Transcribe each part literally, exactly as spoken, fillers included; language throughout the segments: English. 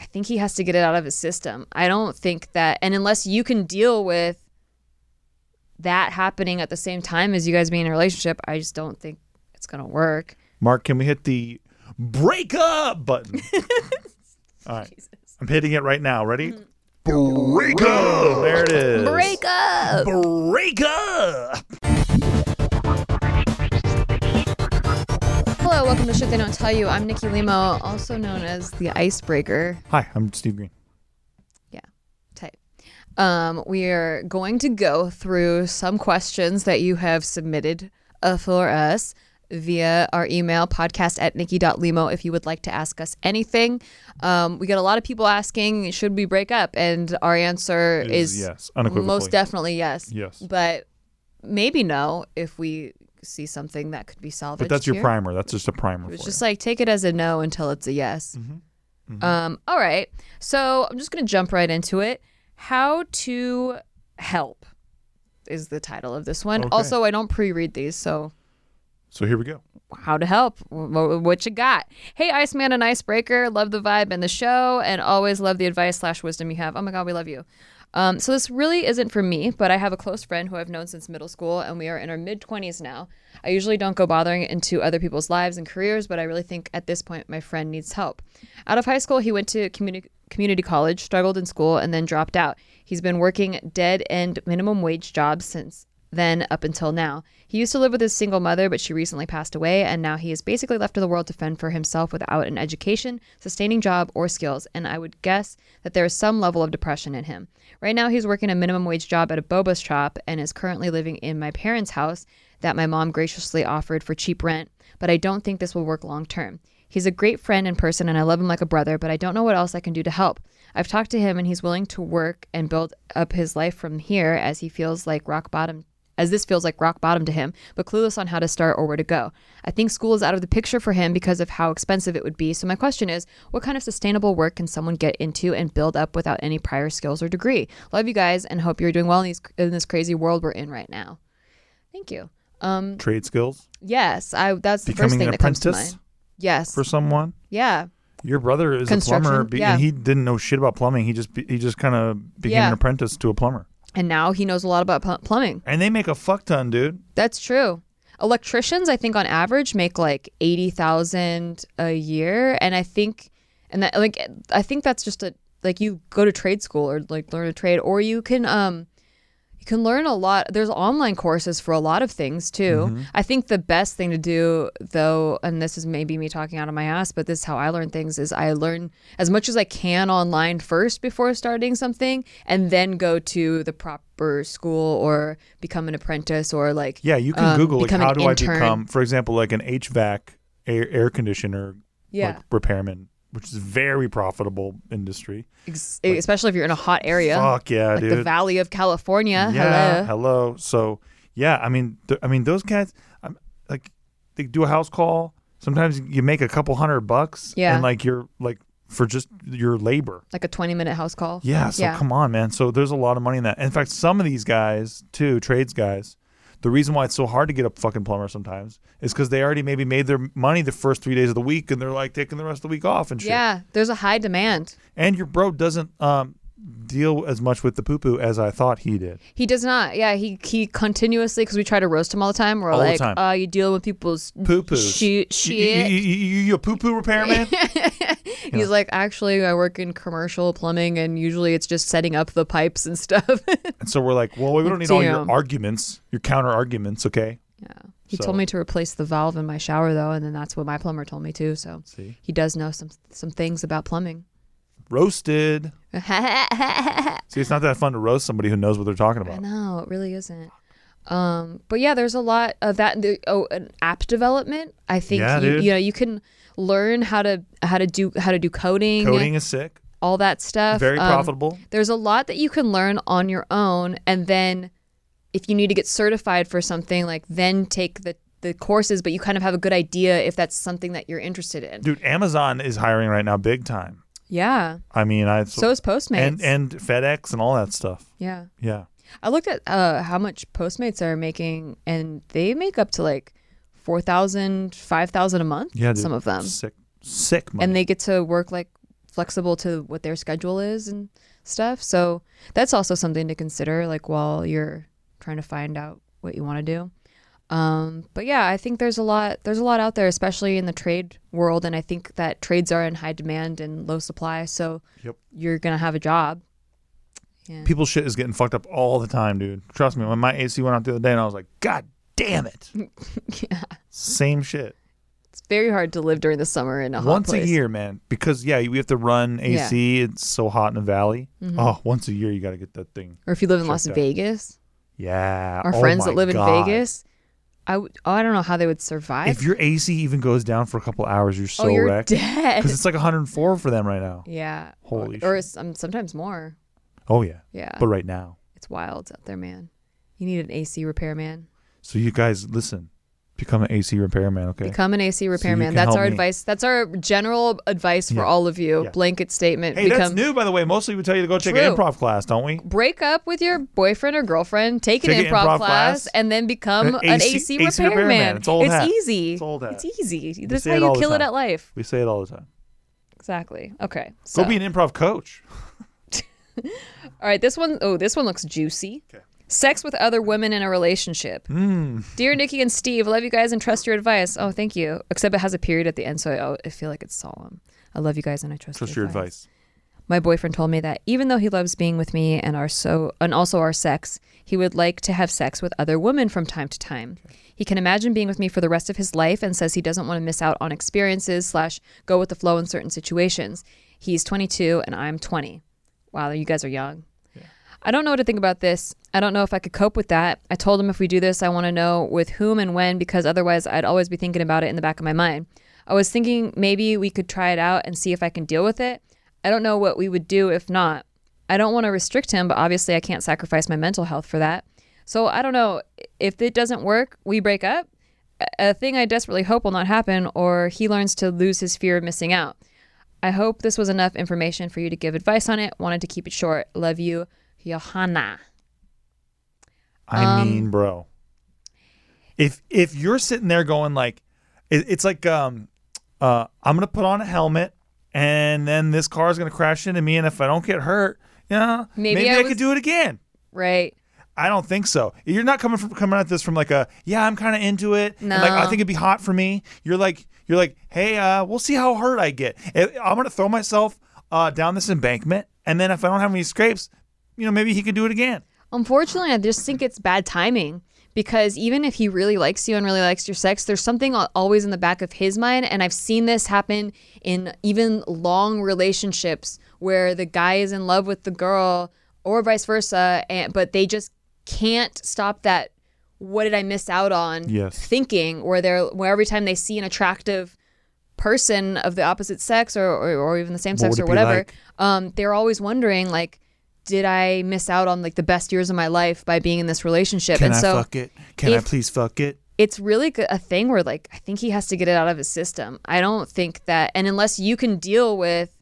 think he has to get it out of his system. I don't think that, and unless you can deal with that happening at the same time as you guys being in a relationship, I just don't think it's going to work. Mark, can we hit the break up button? All right. Jesus. I'm hitting it right now. Ready? Mm-hmm. Break up! There it is. Break up! Break up! Hello, welcome to Shit They Don't Tell You. I'm Nikki Limo, also known as the Icebreaker. Hi, I'm Steve Green. Yeah, tight. Um, we are going to go through some questions that you have submitted uh, for us via our email, podcast at nikki dot limo, if you would like to ask us anything. Um, we get a lot of people asking, should we break up? And our answer is, is yes, unequivocally. Most definitely yes. Yes. But maybe no if we see something that could be salvaged. But that's your here. primer. That's just a primer. It's for just you. like, take it as a no until it's a yes. Mm-hmm. Mm-hmm. Um, all right. So I'm just going to jump right into it. How to help is the title of this one. Okay. Also, I don't pre-read these, so... So here we go. How to help. What you got? Hey, Iceman and Icebreaker. Love the vibe and the show, and always love the advice slash wisdom you have. Oh my God, we love you. Um, so this really isn't for me, but I have a close friend who I've known since middle school, and we are in our mid-twenties now. I usually don't go bothering into other people's lives and careers, but I really think at this point my friend needs help. Out of high school, he went to community community college, struggled in school, and then dropped out. He's been working dead-end minimum wage jobs since then up until now. He used to live with his single mother, but she recently passed away, and now he is basically left to the world to fend for himself without an education, sustaining job, or skills, and I would guess that there is some level of depression in him. Right now, he's working a minimum wage job at a boba shop and is currently living in my parents' house that my mom graciously offered for cheap rent, but I don't think this will work long term. He's a great friend in person, and I love him like a brother, but I don't know what else I can do to help. I've talked to him, and he's willing to work and build up his life from here as he feels like rock bottom as this feels like rock bottom to him, but clueless on how to start or where to go. I think school is out of the picture for him because of how expensive it would be. So my question is, what kind of sustainable work can someone get into and build up without any prior skills or degree? Love you guys and hope you're doing well in, these, in this crazy world we're in right now. Thank you. Um, Trade skills? Yes, I. That's the Becoming first thing an that comes to apprentice mind. Yes. For someone? Yeah. Your brother is a plumber, be- yeah. and he didn't know shit about plumbing. He just he just kind of became Yeah. an apprentice to a plumber. And now he knows a lot about pl- plumbing. And they make a fuck ton, dude. That's true. Electricians, I think on average make like eighty thousand a year, and I think, and that like I think that's just a like you go to trade school or like learn a trade, or you can um you can learn a lot. There's online courses for a lot of things too. Mm-hmm. I think the best thing to do though, and this is maybe me talking out of my ass, but this is how I learn things, is I learn as much as I can online first before starting something, and then go to the proper school or become an apprentice or like yeah, you can um, Google like how do intern. I become, for example, like an H V A C air, air conditioner yeah. like repairman, which is a very profitable industry. Ex- like, especially if you're in a hot area. Fuck yeah, like dude. the Valley of California. Yeah, hello. hello. So yeah, I mean, th- I mean, those guys, I'm, like, they do a house call. Sometimes you make a couple hundred bucks. Yeah. And like you're like for just your labor. Like a twenty minute house call. Yeah. So yeah. come on, man. So there's a lot of money in that. In fact, some of these guys too, trades guys, the reason why it's so hard to get a fucking plumber sometimes is because they already maybe made their money the first three days of the week, and they're like taking the rest of the week off and shit. Yeah, there's a high demand. And your bro doesn't um, deal as much with the poo poo as I thought he did. He does not. Yeah, he he continuously, because we try to roast him all the time. We're All the like, time. uh, you deal with people's Poo poos. Shi- shit. You, you, you, you a poo poo repairman? He's Yeah. like, actually, I work in commercial plumbing, and usually it's just setting up the pipes and stuff. And so we're like, well, we don't need all your Damn. arguments, your counter arguments, okay? Yeah. He So- told me to replace the valve in my shower, though, and then that's what my plumber told me, too. So See? he does know some some things about plumbing. Roasted. I See, it's not that fun to roast somebody who knows what they're talking about. know, it really isn't. Um, but yeah, there's a lot of that. The, oh, an app development. I think Yeah, you, dude. you know you can learn how to how to do how to do coding, Coding is sick. all that stuff. Very Um, profitable. There's a lot that you can learn on your own, and then if you need to get certified for something, like then take the the courses, but you kind of have a good idea if that's something that you're interested in. Dude, Amazon is hiring right now big time. Yeah. I mean, I So is Postmates. and and FedEx and all that stuff. yeah. Yeah. I looked at uh, how much Postmates are making, and they make up to like four thousand, five thousand a month. Yeah, dude. Some of them. Sick, sick money. And they get to work like flexible to what their schedule is and stuff. So that's also something to consider, like while you're trying to find out what you want to do. Um, but yeah, I think there's a lot, there's a lot out there, especially in the trade world. And I think that trades are in high demand and low supply. So Yep. you're going to have a job. Yeah. People's shit is getting fucked up all the time, dude. Trust me. When my A C went out the other day, and I was like, God damn it. Yeah. Same shit. It's very hard to live during the summer in a hot Once place. a year, man. Because, yeah, we have to run A C. Yeah. It's so hot in the valley. Mm-hmm. Oh, once a year, you got to get that thing. Or if you live in Las out. Vegas. Yeah. Our oh friends that live God. in Vegas. I, w- oh, I don't know how they would survive. If your A C even goes down for a couple hours, you're so oh, you're wrecked. dead. Because it's like one hundred four for them right now. Yeah. Holy or, shit. Or um, sometimes more. Oh, yeah. Yeah. But right now. It's wild out there, man. You need an A C repairman. So you guys, listen. Become an A C repairman, okay? Become an A C repairman. So that's our me. advice. That's our general advice for yeah. all of you. Yeah. Blanket statement. Hey, Become... that's new, by the way. Mostly we tell you to go take True. an improv class, don't we? Break up with your boyfriend or girlfriend, take, take an improv, improv class, class, and then become an, an A C, A C, A C repairman. repairman. It's old It's hat. easy. It's old hat. It's easy. We That's say how it you all the kill it time. at life. We say it all the time. Exactly. Okay. So. Go be an improv coach. All right. This one, oh, this one looks juicy. Okay. Sex with other women in a relationship. Mm. Dear Nikki and Steve, love you guys and trust your advice. Oh, thank you. Except it has a period at the end, so I, I feel like it's solemn. I love you guys and I trust, Trust your, your advice. advice. My boyfriend told me that even though he loves being with me and our so and also our sex, he would like to have sex with other women from time to time. Okay. He can imagine being with me for the rest of his life and says he doesn't want to miss out on experiences slash go with the flow in certain situations. He's twenty-two and I'm twenty. Wow, you guys are young. I don't know what to think about this. I don't know if I could cope with that. I told him if we do this, I want to know with whom and when, because otherwise I'd always be thinking about it in the back of my mind. I was thinking maybe we could try it out and see if I can deal with it. I don't know what we would do if not. I don't want to restrict him, but obviously I can't sacrifice my mental health for that. So I don't know. If it doesn't work, we break up. A thing I desperately hope will not happen, or he learns to lose his fear of missing out. I hope this was enough information for you to give advice on it. Wanted to keep it short. Love you. Johanna. I um, mean, bro, if if you're sitting there going like, it, it's like, um, uh, I'm gonna put on a helmet, and then this car is gonna crash into me, and if I don't get hurt, you know, maybe, maybe I, I was, could do it again. Right. I don't think so. You're not coming from coming at this from like a yeah, I'm kind of into it. No. And like I think it'd be hot for me. You're like you're like, hey, uh, we'll see how hurt I get. If, I'm gonna throw myself uh, down this embankment, and then if I don't have any scrapes, you know, maybe he could do it again. Unfortunately, I just think it's bad timing because even if he really likes you and really likes your sex, there's something always in the back of his mind. And I've seen this happen in even long relationships where the guy is in love with the girl or vice versa, and, but they just can't stop that what did I miss out on yes. thinking, where they're where every time they see an attractive person of the opposite sex or, or, or even the same what sex or would it be whatever, like? um, they're always wondering like, did I miss out on like the best years of my life by being in this relationship? Can and I so fuck it? Can if, I please fuck it? It's really a thing where like, I think he has to get it out of his system. I don't think that, and unless you can deal with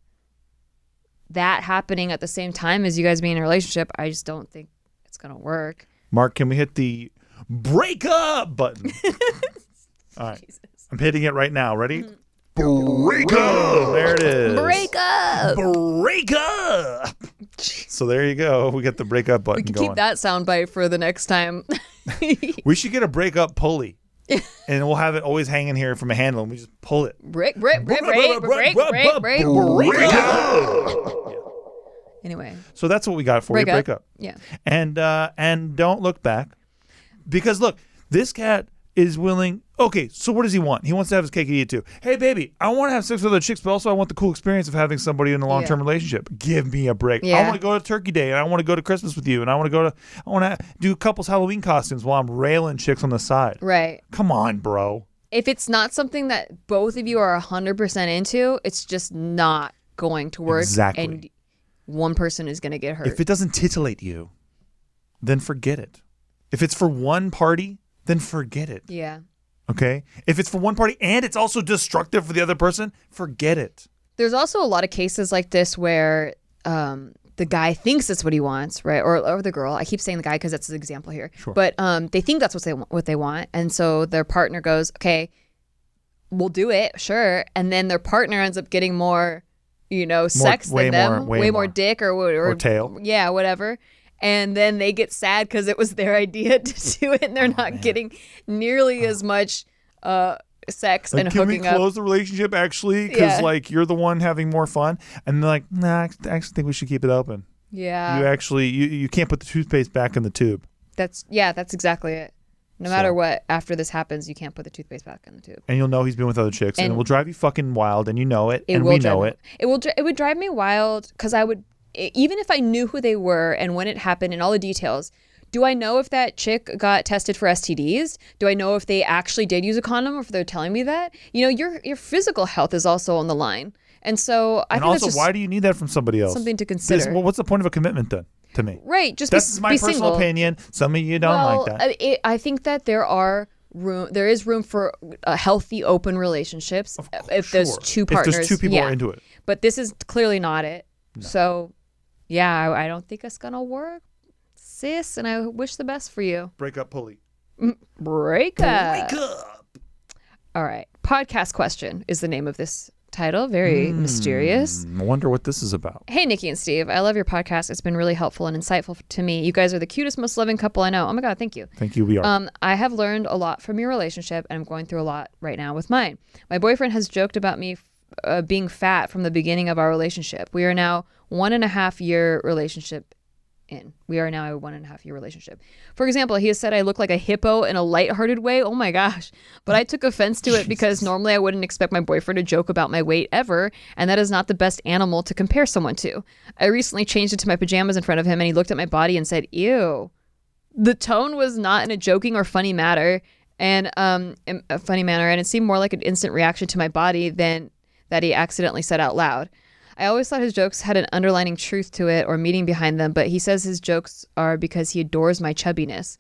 that happening at the same time as you guys being in a relationship, I just don't think it's going to work. Mark, can we hit the break up button? All right. Jesus. I'm hitting it right now. Ready? Break up. There it is. Break up. Break up. So there you go. We got the break up button We can going. keep that soundbite for the next time. We should get a break up pulley. And we'll have it always hanging here from a handle and we just pull it. Break, break, break, break, break, break, break, break up. Anyway. So that's what we got for break you. Up. Break up. Yeah. And uh, and don't look back. Because look, this cat is willing. Okay, so what does he want? He wants to have his cake and eat it too. Hey, baby, I want to have sex with other chicks, but also I want the cool experience of having somebody in a long-term yeah. relationship. Give me a break. Yeah. I want to go to Turkey Day, and I want to go to Christmas with you, and I want to go to, I want to do couples Halloween costumes while I'm railing chicks on the side. Right. Come on, bro. If it's not something that both of you are one hundred percent into, it's just not going to work. Exactly. And one person is going to get hurt. If it doesn't titillate you, then forget it. If it's for one party, then forget it. Yeah. Okay? If it's for one party and it's also destructive for the other person, forget it. There's also a lot of cases like this where um, the guy thinks that's what he wants, right? Or, or the girl. I keep saying the guy because that's the example here. Sure. But um, they think that's what they, what they want. And so their partner goes, okay, we'll do it, sure. And then their partner ends up getting more you know, sex way than them, more- way way more more. dick or, or Or tail. Yeah, whatever. And then they get sad because it was their idea to do it, and they're Oh, not getting nearly as much uh, sex Like, and can we hooking up. close the relationship actually? Because Yeah. like you're the one having more fun, and they're like, nah, I actually think we should keep it open. Yeah, you actually, you, you can't put the toothpaste back in the tube. that's yeah, that's exactly it. No So- matter what, after this happens, you can't put the toothpaste back in the tube. And you'll know he's been with other chicks, and, And- it will drive you fucking wild, and you know it, It and will we drive know me- it. It will. dri- It would drive me wild because I would, e- even if I knew who they were and when it happened and all the details. Do I know if that chick got tested for S T Ds? Do I know if they actually did use a condom, or if they're telling me that? You know, your your physical health is also on the line, and so I And think also, that's just why do you need that from somebody else? something to This- consider. well, what's the point of a commitment then? To me, Right? Just This be, is my be personal single. opinion. Some of you don't well, like that. I, it, I think that there are room. There is room for uh, healthy, open relationships if there's Sure. two partners. If there's two people yeah. into it. But this is clearly not it. So, yeah, I, I don't think it's gonna work, sis. And I wish the best for you. Break up, pulley. Break up. Break up. All right. Podcast question is the name of this title. Very mysterious. I wonder what this is about. Hey, Nikki and Steve. I love your podcast. It's been really helpful and insightful to me. You guys are the cutest, most loving couple I know. Oh my God, thank you. Thank you. We are. Um, I have learned a lot from your relationship, and I'm going through a lot right now with mine. My boyfriend has joked about me uh, being fat from the beginning of our relationship. We are now one and a half year relationship in. We are now a one and a half year relationship. For example, he has said I look like a hippo in a lighthearted way. Oh my gosh. But I took offense to it because normally I wouldn't expect my boyfriend to joke about my weight ever, and that is not the best animal to compare someone to. I recently changed into my pajamas in front of him, and he looked at my body and said, ew. The tone was not in a joking or funny matter, and um, in a funny manner, and it seemed more like an instant reaction to my body than that he accidentally said out loud. I always thought his jokes had an underlining truth to it or meaning behind them, but he says his jokes are because he adores my chubbiness.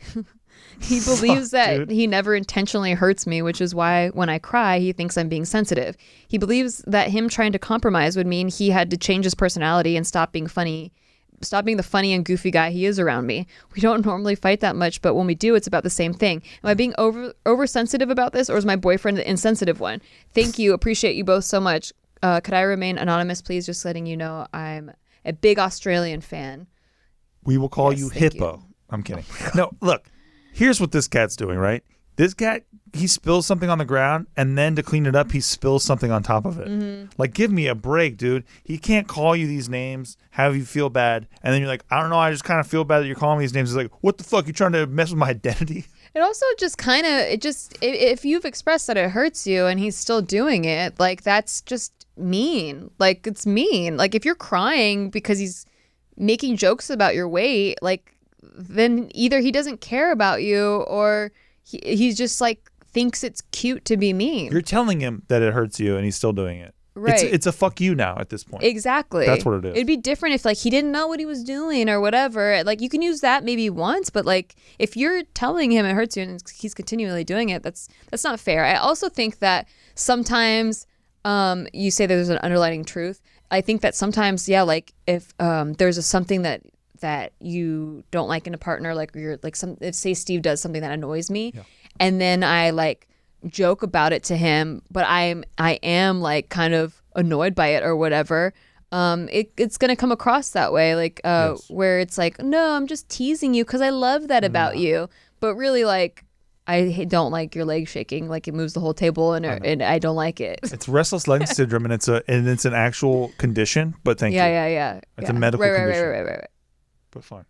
He believes that dude. he never intentionally hurts me, which is why when I cry, he thinks I'm being sensitive. He believes that him trying to compromise would mean he had to change his personality and stop being funny, stop being the funny and goofy guy he is around me. We don't normally fight that much, but when we do, it's about the same thing. Am I being over oversensitive about this, or is my boyfriend the insensitive one? Thank you. Appreciate you both so much. Uh, could I remain anonymous, please? Just letting you know I'm a big Australian fan. We will call Yes, you thank hippo. you. I'm kidding. No, look. Here's what this cat's doing, right? This cat, he spills something on the ground, and then to clean it up, he spills something on top of it. Mm-hmm. Like, give me a break, dude. He can't call you these names, have you feel bad, and then you're like, I don't know, I just kind of feel bad that you're calling me these names. He's like, what the fuck? You trying to mess with my identity? It also just kind of, it just, i- if you've expressed that it hurts you and he's still doing it, like, that's just mean. Like, it's mean. Like, if you're crying because he's making jokes about your weight, like, then either he doesn't care about you or he, he's just like thinks it's cute to be mean. You're telling him that it hurts you, and he's still doing it. Right. It's, it's a fuck you now at this point. Exactly. That's what it is. It'd be different if like he didn't know what he was doing or whatever. Like you can use that maybe once, but like if you're telling him it hurts you and he's continually doing it, that's that's not fair. I also think that sometimes um, you say there's an underlying truth. I think that sometimes, yeah, like if um, there's a, something that that you don't like in a partner, like you're like some if say Steve does something that annoys me, Yeah. and then I like joke about it to him, but I'm I am like kind of annoyed by it or whatever. Um, it, it's gonna come across that way, like uh, Yes. where it's like, no, I'm just teasing you because I love that about you, but really like I ha- don't like your leg shaking, like it moves the whole table, and I and I don't like it. It's restless leg syndrome, and it's a and it's an actual condition. But thank yeah, you. yeah, yeah. It's yeah. a medical right, right, condition. Right, right, right, right. But fine.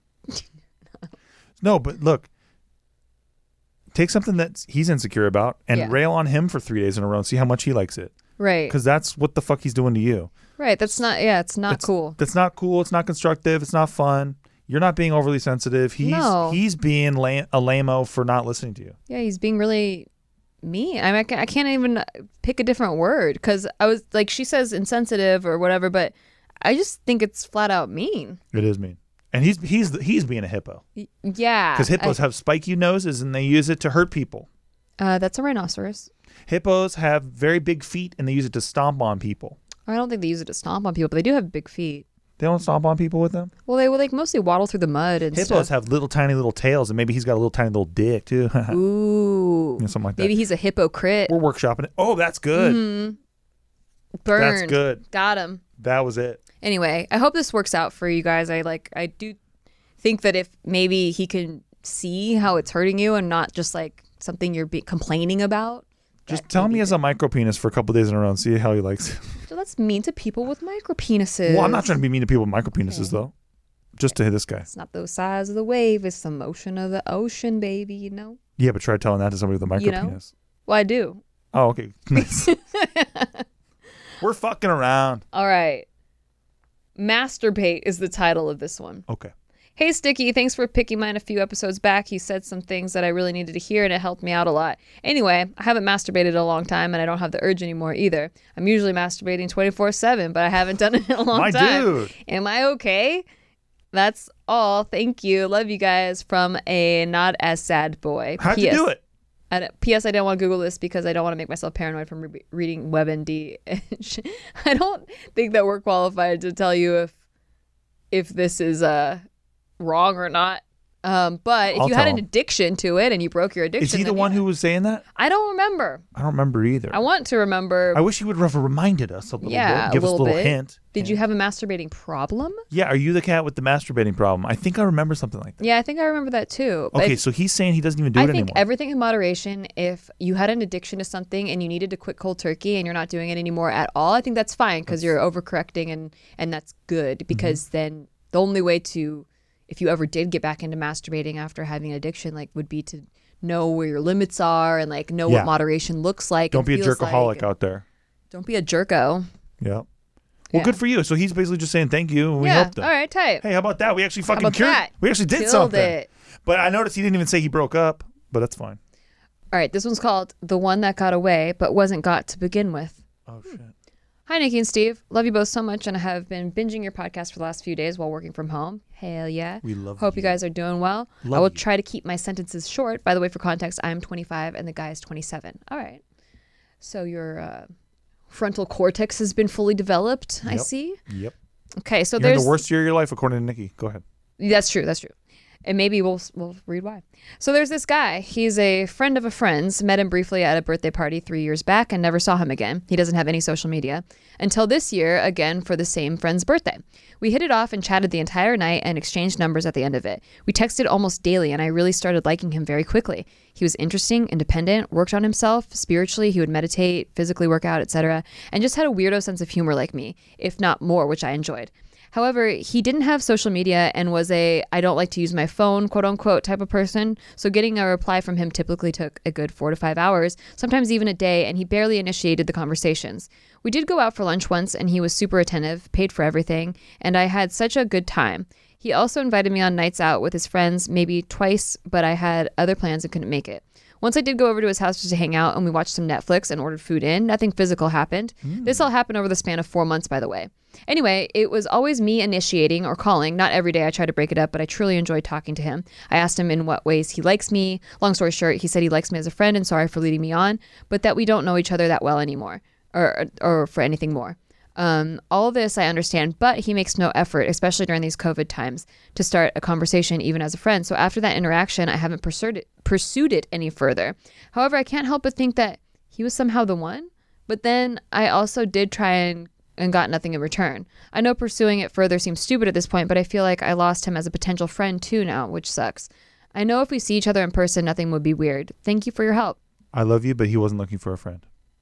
No, but look. Take something that he's insecure about and Yeah. rail on him for three days in a row and see how much he likes it. Right, Because that's what the fuck he's doing to you. right. That's not. Yeah, it's not It's- cool. That's not cool. It's not constructive. It's not fun. You're not being overly sensitive. He's No. he's being la- a lame-o for not listening to you. Yeah, he's being really mean. I mean, I ca- I can't even pick a different word because I was like, she says insensitive or whatever, but I just think it's flat out mean. It is mean. And he's he's he's being a hippo. Y- Yeah. Because hippos I- have spiky noses and they use it to hurt people. uh, that's a rhinoceros. Hippos have very big feet and they use it to stomp on people. I don't think they use it to stomp on people, but they do have big feet. They don't stomp on people with them. Well, they will like mostly waddle through the mud and Hippos stuff. have little tiny little tails, and maybe he's got a little tiny little dick too. Ooh. You know, something like that. Maybe he's a hypocrite. We're workshopping it. Oh, that's good. Mhm. Burned. That's good. Got him. That was it. Anyway, I hope this works out for you guys. I like I do think that if maybe he can see how it's hurting you and not just like something you're be- complaining about. Just tell him he has a micro penis for a couple days in a row and see how he likes it. So that's mean to people with micro penises. Well, I'm not trying to be mean to people with micro penises Okay. though. Just to hit this guy. It's not the size of the wave, it's the motion of the ocean, baby, you know? Yeah, but try telling that to somebody with a micro You know? penis. Well, I do. Oh, okay. Nice. We're fucking around. All right. Masturbate is the title of this one. Okay. Hey, Sticky, thanks for picking mine a few episodes back. You said some things that I really needed to hear, and it helped me out a lot. Anyway, I haven't masturbated in a long time, and I don't have the urge anymore either. I'm usually masturbating twenty-four seven, but I haven't done it in a long My time. dude. Am I okay? That's all. Thank you. Love you guys from a not as sad boy. How'd P S you do it? And P S I don't want to Google this because I don't want to make myself paranoid from re- reading WebMD. I don't think that we're qualified to tell you if if this is uh, wrong or not. Um, but if I'll you had tell an him. addiction to it and you broke your addiction, Is he the then one yeah. who was saying that? I don't remember. I don't remember either. I want to remember. I wish he would have reminded us a little Yeah, bit. Give a us a little little bit. hint. Did Yeah. you have a masturbating problem? Yeah, are you the cat with the masturbating problem? I think I remember something like that. Yeah, I think I remember that too. But Okay, if- so he's saying he doesn't even do I it think anymore. everything in moderation. If you had an addiction to something and you needed to quit cold turkey and you're not doing it anymore at all, I think that's fine because you're overcorrecting and and that's good because Mm-hmm. then the only way to, if you ever did get back into masturbating after having an addiction, like would be to know where your limits are and like know Yeah. what moderation looks like. Don't and be a feels jerkaholic like. out there. Don't be a jerko. Yeah. Well, Yeah. good for you. So he's basically just saying thank you and we yeah. helped him. All right. Tight. Hey, how about that? We actually fucking about cured. that? We actually did Killed something. it. But I noticed he didn't even say he broke up, but that's fine. All right. This one's called "The One That Got Away But Wasn't Got to Begin With." Oh shit. Hi, Nikki and Steve. Love you both so much, and I have been binging your podcast for the last few days while working from home. Hell yeah. We love Hope you you. guys are doing well. Love I will you. try to keep my sentences short. By the way, for context, I am twenty-five and the guy is twenty-seven. All right. So your uh, frontal cortex has been fully developed, I Yep. see. Yep. Okay, so You're in there's... the worst year of your life, according to Nikki. Go ahead. That's true. That's true. And maybe we'll we'll read why. So there's this guy. He's a friend of a friend's. Met him briefly at a birthday party three years back and never saw him again. He doesn't have any social media until this year, again for the same friend's birthday. We hit it off and chatted the entire night and exchanged numbers at the end of it. We texted almost daily, and I really started liking him very quickly. He was interesting, independent, worked on himself spiritually. He would meditate, physically work out, et cetera, and just had a weirdo sense of humor like me, if not more, which I enjoyed. However, he didn't have social media and was a I don't like to use my phone, quote unquote, type of person. So getting a reply from him typically took a good four to five hours, sometimes even a day, and he barely initiated the conversations. We did go out for lunch once, and he was super attentive, paid for everything, and I had such a good time. He also invited me on nights out with his friends, maybe twice, but I had other plans and couldn't make it. Once I did go over to his house just to hang out, and we watched some Netflix and ordered food in. Nothing physical happened. Mm. This all happened over the span of four months, by the way. Anyway, it was always me initiating or calling. Not every day. I try to break it up, but I truly enjoy talking to him. I asked him in what ways he likes me. Long story short, he said he likes me as a friend and sorry for leading me on, but that we don't know each other that well anymore, or or for anything more. Um, all this I understand, but he makes no effort, especially during these COVID times, to start a conversation even as a friend. So after that interaction, I haven't pursued it, pursued it any further. However, I can't help but think that he was somehow the one. But then I also did try and, and got nothing in return. I know pursuing it further seems stupid at this point, but I feel like I lost him as a potential friend too now, which sucks. I know if we see each other in person, nothing would be weird. Thank you for your help. I love you, but he wasn't looking for a friend.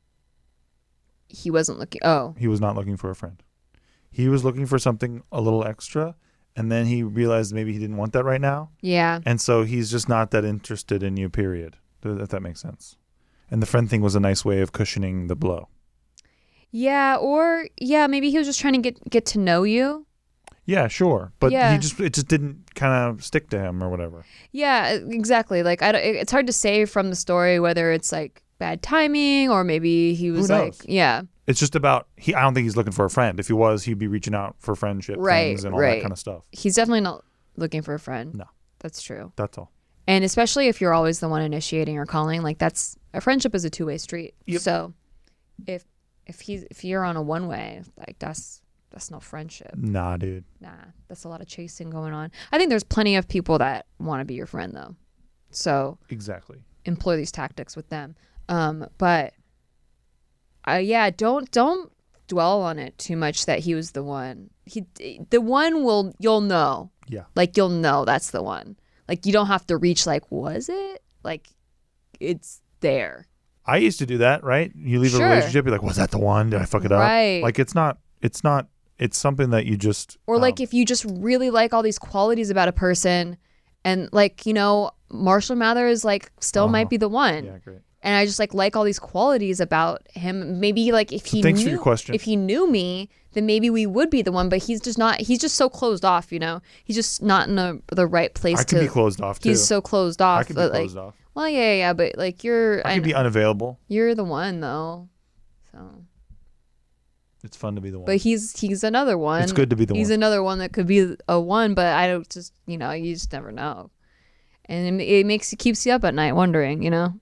He wasn't looking. Oh, He was not looking for a friend. He was looking for something a little extra, and then he realized maybe he didn't want that right now, yeah. and so he's just not that interested in you, period. If that makes sense. And the friend thing was a nice way of cushioning the blow. Yeah, or yeah, maybe he was just trying to get get to know you. Yeah, sure, but Yeah. he just it just didn't kind of stick to him or whatever. Yeah, exactly. Like I don't, it- it's hard to say from the story whether it's like bad timing or maybe he was like, knows? yeah, It's just about he. I don't think he's looking for a friend. If he was, he'd be reaching out for friendship Right, things and all right. that kind of stuff. he's definitely not looking for a friend. No. That's true. That's all. And especially if you're always the one initiating or calling, like that's a friendship is a two way street. Yep. So if if he's if you're on a one way, like that's that's no friendship. Nah, dude. Nah, that's a lot of chasing going on. I think there's plenty of people that want to be your friend though. So Exactly. employ these tactics with them. Um, but uh, yeah, don't don't dwell on it too much that he was the one. He, the one will, you'll know. Yeah. Like, you'll know that's the one. Like, you don't have to reach, like, was it? Like, it's there. I used to do that, right? You leave Sure. a relationship, you're like, was that the one? Did I fuck it up? Right. Like, it's not, it's not, it's something that you just. Or, like, um, if you just really like all these qualities about a person and, like, you know, Marshall Mathers, like, still Uh-huh. might be the one. Yeah, great. And I just, like, like all these qualities about him. Maybe, like, if So he thanks knew, for your question. if he knew me, then maybe we would be the one. But he's just not, he's just so closed off, you know? He's just not in a, the right place I to. could be closed off, too. He's so closed off. I could be that, closed like, off. Well, yeah, yeah, yeah, but, like, you're, I I could be know, unavailable. you're the one, though. So. It's fun to be the one. But he's he's another one. It's good to be the he's one. another one that could be a one, but I don't just, you know, you just never know. And it, it makes it keeps you up at night wondering, you know.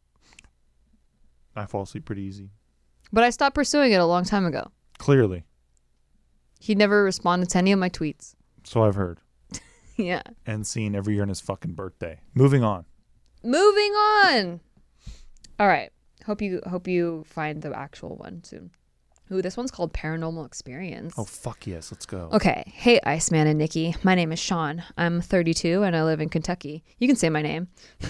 I fall asleep pretty easy. But I stopped pursuing it a long time ago. Clearly. He never responded to any of my tweets. So I've heard. Yeah. And seen every year on his fucking birthday. Moving on. Moving on. All right. Hope you hope you find the actual one soon. Ooh, this one's called Paranormal Experience. Oh, fuck yes. Let's go. Okay. Hey, Iceman and Nikki. My name is Sean. I'm thirty-two and I live in Kentucky. You can say my name.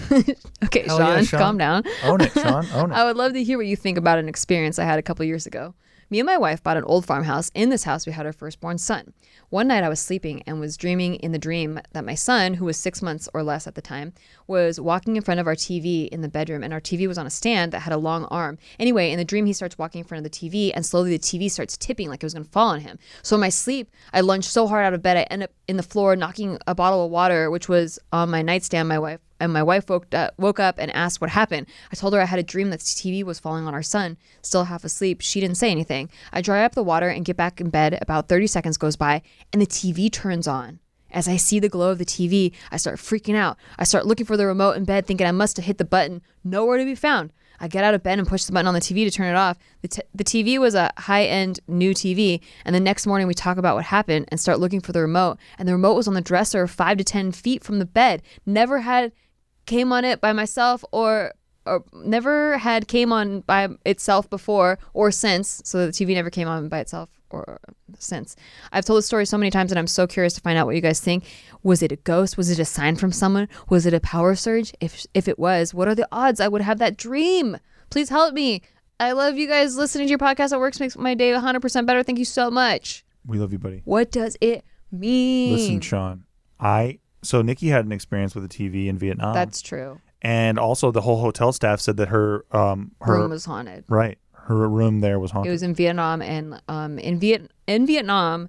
Okay, Hell Sean, yeah, Sean. calm down. Own it, Sean. Own it. I would love to hear what you think about an experience I had a couple years ago. Me and my wife bought an old farmhouse. In this house, we had our firstborn son. One night I was sleeping and was dreaming in the dream that my son, who was six months or less at the time, was walking in front of our T V in the bedroom, and our T V was on a stand that had a long arm. Anyway, in the dream, he starts walking in front of the T V, and slowly the T V starts tipping like it was going to fall on him. So in my sleep, I lunged so hard out of bed, I end up in the floor knocking a bottle of water, which was on my nightstand. My wife And my wife woke up, woke up and asked what happened. I told her I had a dream that the T V was falling on our son. Still half asleep, she didn't say anything. I dry up the water and get back in bed. About thirty seconds goes by, and the T V turns on. As I see the glow of the T V, I start freaking out. I start looking for the remote in bed, thinking I must have hit the button. Nowhere to be found. I get out of bed and push the button on the T V to turn it off. The, t- the T V was a high-end new T V, and the next morning we talk about what happened and start looking for the remote. And the remote was on the dresser five to ten feet from the bed. Never had came on it by myself or or never had came on by itself before or since. So the T V never came on by itself or since. I've told this story so many times and I'm so curious to find out what you guys think. Was it a ghost? Was it a sign from someone? Was it a power surge? If if it was, what are the odds I would have that dream? Please help me. I love you guys. Listening to your podcast at work makes my day one hundred percent better. Thank you so much. We love you, buddy. What does it mean? Listen, Sean. I so Nikki had an experience with a T V in Vietnam. That's true. And also the whole hotel staff said that her um her Room was haunted. right her room there was haunted. It was in Vietnam, and um, in Viet in Vietnam,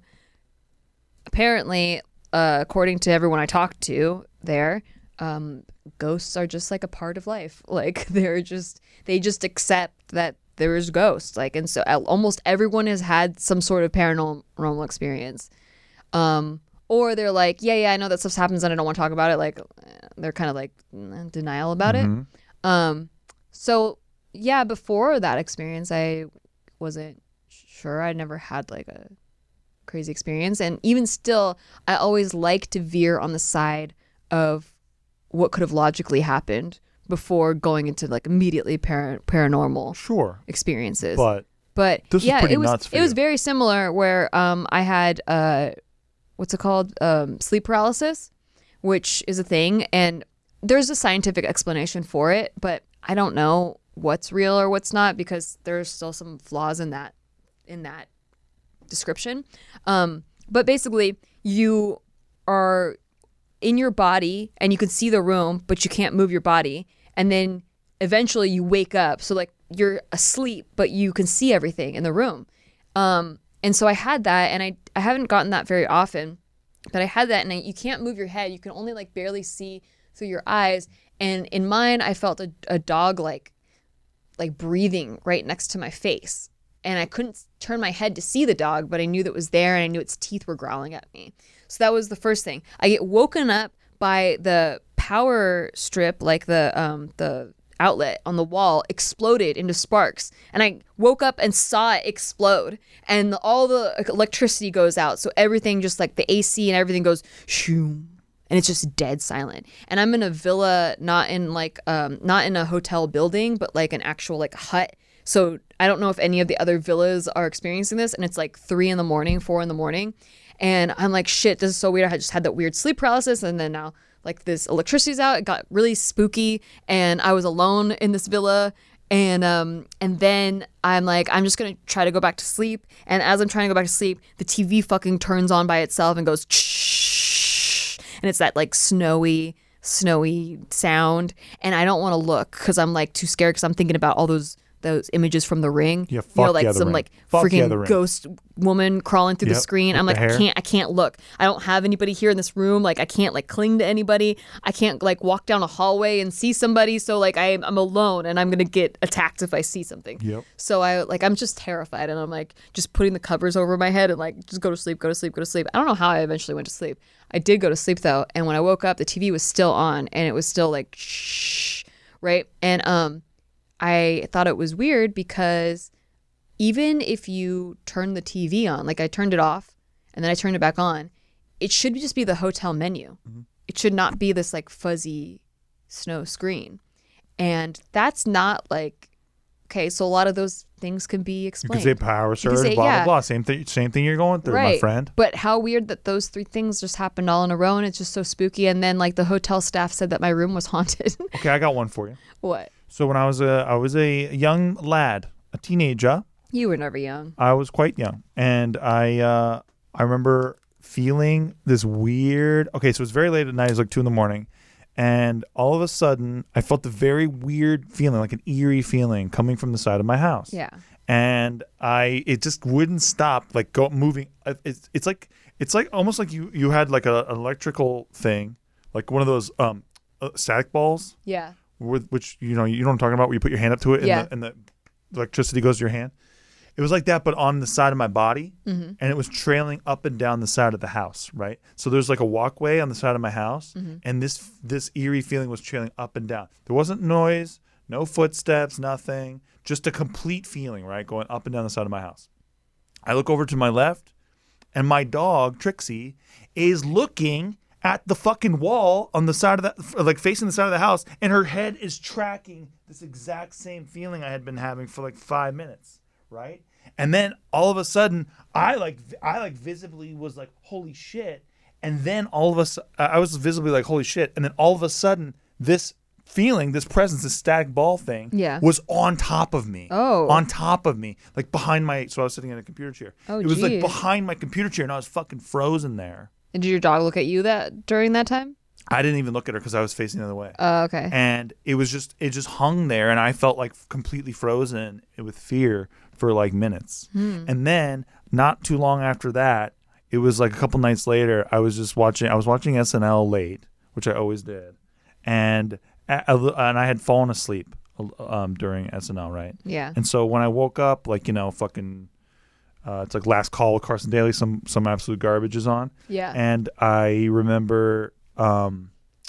apparently, uh, according to everyone I talked to there, um, ghosts are just like a part of life. Like they're just they just accept that there is ghosts. Like, and so almost everyone has had some sort of paranormal experience. Um, or they're like, yeah, yeah, I know that stuff happens, and I don't want to talk about it. Like, they're kind of like in denial about Mhm. it. Um, so. Yeah, before that experience, I wasn't sure. I never had like a crazy experience. And even still, I always like to veer on the side of what could have logically happened before going into like immediately para- paranormal Sure. experiences. But But this was yeah, pretty it was nuts for it was you. very similar where um I had uh what's it called? Um sleep paralysis, which is a thing, and there's a scientific explanation for it, but I don't know what's real or what's not because there's still some flaws in that in that description. Um, but basically, you are in your body and you can see the room, but you can't move your body, and then eventually you wake up. So like you're asleep, but you can see everything in the room. Um, and so I had that, and I I haven't gotten that very often, but I had that, and I, you can't move your head. You can only like barely see through your eyes. And in mine, I felt a, a dog like like breathing right next to my face. And I couldn't turn my head to see the dog, but I knew that it was there, and I knew its teeth were growling at me. So that was the first thing. I get woken up by the power strip, like the um, the outlet on the wall exploded into sparks. And I woke up and saw it explode. And all the electricity goes out. So everything just like the A C and everything goes shoom. And it's just dead silent. And I'm in a villa, not in like, um, not in a hotel building, but like an actual like hut So I don't know if any of the other villas are experiencing this, and it's like three in the morning, four in the morning. And I'm like, shit, this is so weird. I just had that weird sleep paralysis. And then now like this electricity's out. It got really spooky. And I was alone in this villa. And um, and then I'm like, I'm just going to try to go back to sleep. And as I'm trying to go back to sleep, the T V fucking turns on by itself and goes, shh. And it's that like snowy, snowy sound. And I don't want to look because I'm like too scared because I'm thinking about all those those images from The Ring. Yeah, fuck you know, like yeah, The some Ring. like Fuck yeah, The freaking Ring. ghost woman crawling through Yep, the screen. with I'm like, the I hair. can't, I can't look. I don't have anybody here in this room. Like, I can't like cling to anybody. I can't like walk down a hallway and see somebody. So like, I, I'm alone and I'm gonna get attacked if I see something. Yep. So I like, I'm just terrified and I'm like, just putting the covers over my head and like, just go to sleep, go to sleep, go to sleep. I don't know how I eventually went to sleep. I did go to sleep though, and when I woke up, the T V was still on and it was still like shh, right? And um. I thought it was weird because even if you turn the T V on, like I turned it off and then I turned it back on, it should just be the hotel menu. Mm-hmm. It should not be this like fuzzy snow screen. And that's not like, okay, so a lot of those things can be You explained. could say power surge, say- blah, yeah. blah, blah. Same thing, same thing you're going through, right. my friend. But how weird that those three things just happened all in a row and it's just so spooky. And then like the hotel staff said that my room was haunted. Okay, I got one for you. What? So when I was a, I was a young lad, a teenager. You were never young. I was quite young, and I, uh, I remember feeling this weird. Okay, so it was very late at night. It was like two in the morning, and all of a sudden, I felt a very weird feeling, like an eerie feeling, coming from the side of my house. Yeah. And I, it just wouldn't stop, like go moving. It's, it's like, it's like almost like you, you had like a, an electrical thing, like one of those um, uh, static balls. Yeah. With which, you know, you know what I'm talking about, where you put your hand up to it and, Yeah. the, and the electricity goes to your hand. It was like that, but on the side of my body, Mm-hmm. and it was trailing up and down the side of the house, right? So there's like a walkway on the side of my house, Mm-hmm. and this this eerie feeling was trailing up and down. There wasn't noise, no footsteps, nothing, just a complete feeling, right, going up and down the side of my house. I look over to my left, and my dog, Trixie, is looking at the fucking wall on the side of that, like facing the side of the house, and her head is tracking this exact same feeling I had been having for like five minutes, right? And then all of a sudden, I like, I like visibly was like, holy shit. And then all of a sudden, I was visibly like, holy shit. And then all of a sudden, this feeling, this presence, this static ball thing, Yeah. was on top of me. Oh. On top of me, like behind my. So I was sitting in a computer chair. Oh, it was like geez. behind my computer chair, and I was fucking frozen there. And did your dog look at you that during that time? I didn't even look at her because I was facing the other way. Oh, okay. And it was just, it just hung there, and I felt like completely frozen with fear for like minutes. Hmm. And then, not too long after that, it was like a couple nights later, I was just watching, I was watching S N L late, which I always did. And, and I had fallen asleep um, during S N L, right? Yeah. And so when I woke up, like, you know, fucking, uh, it's like Last Call with Carson Daly, some some absolute garbage is on. Yeah. And I remember um,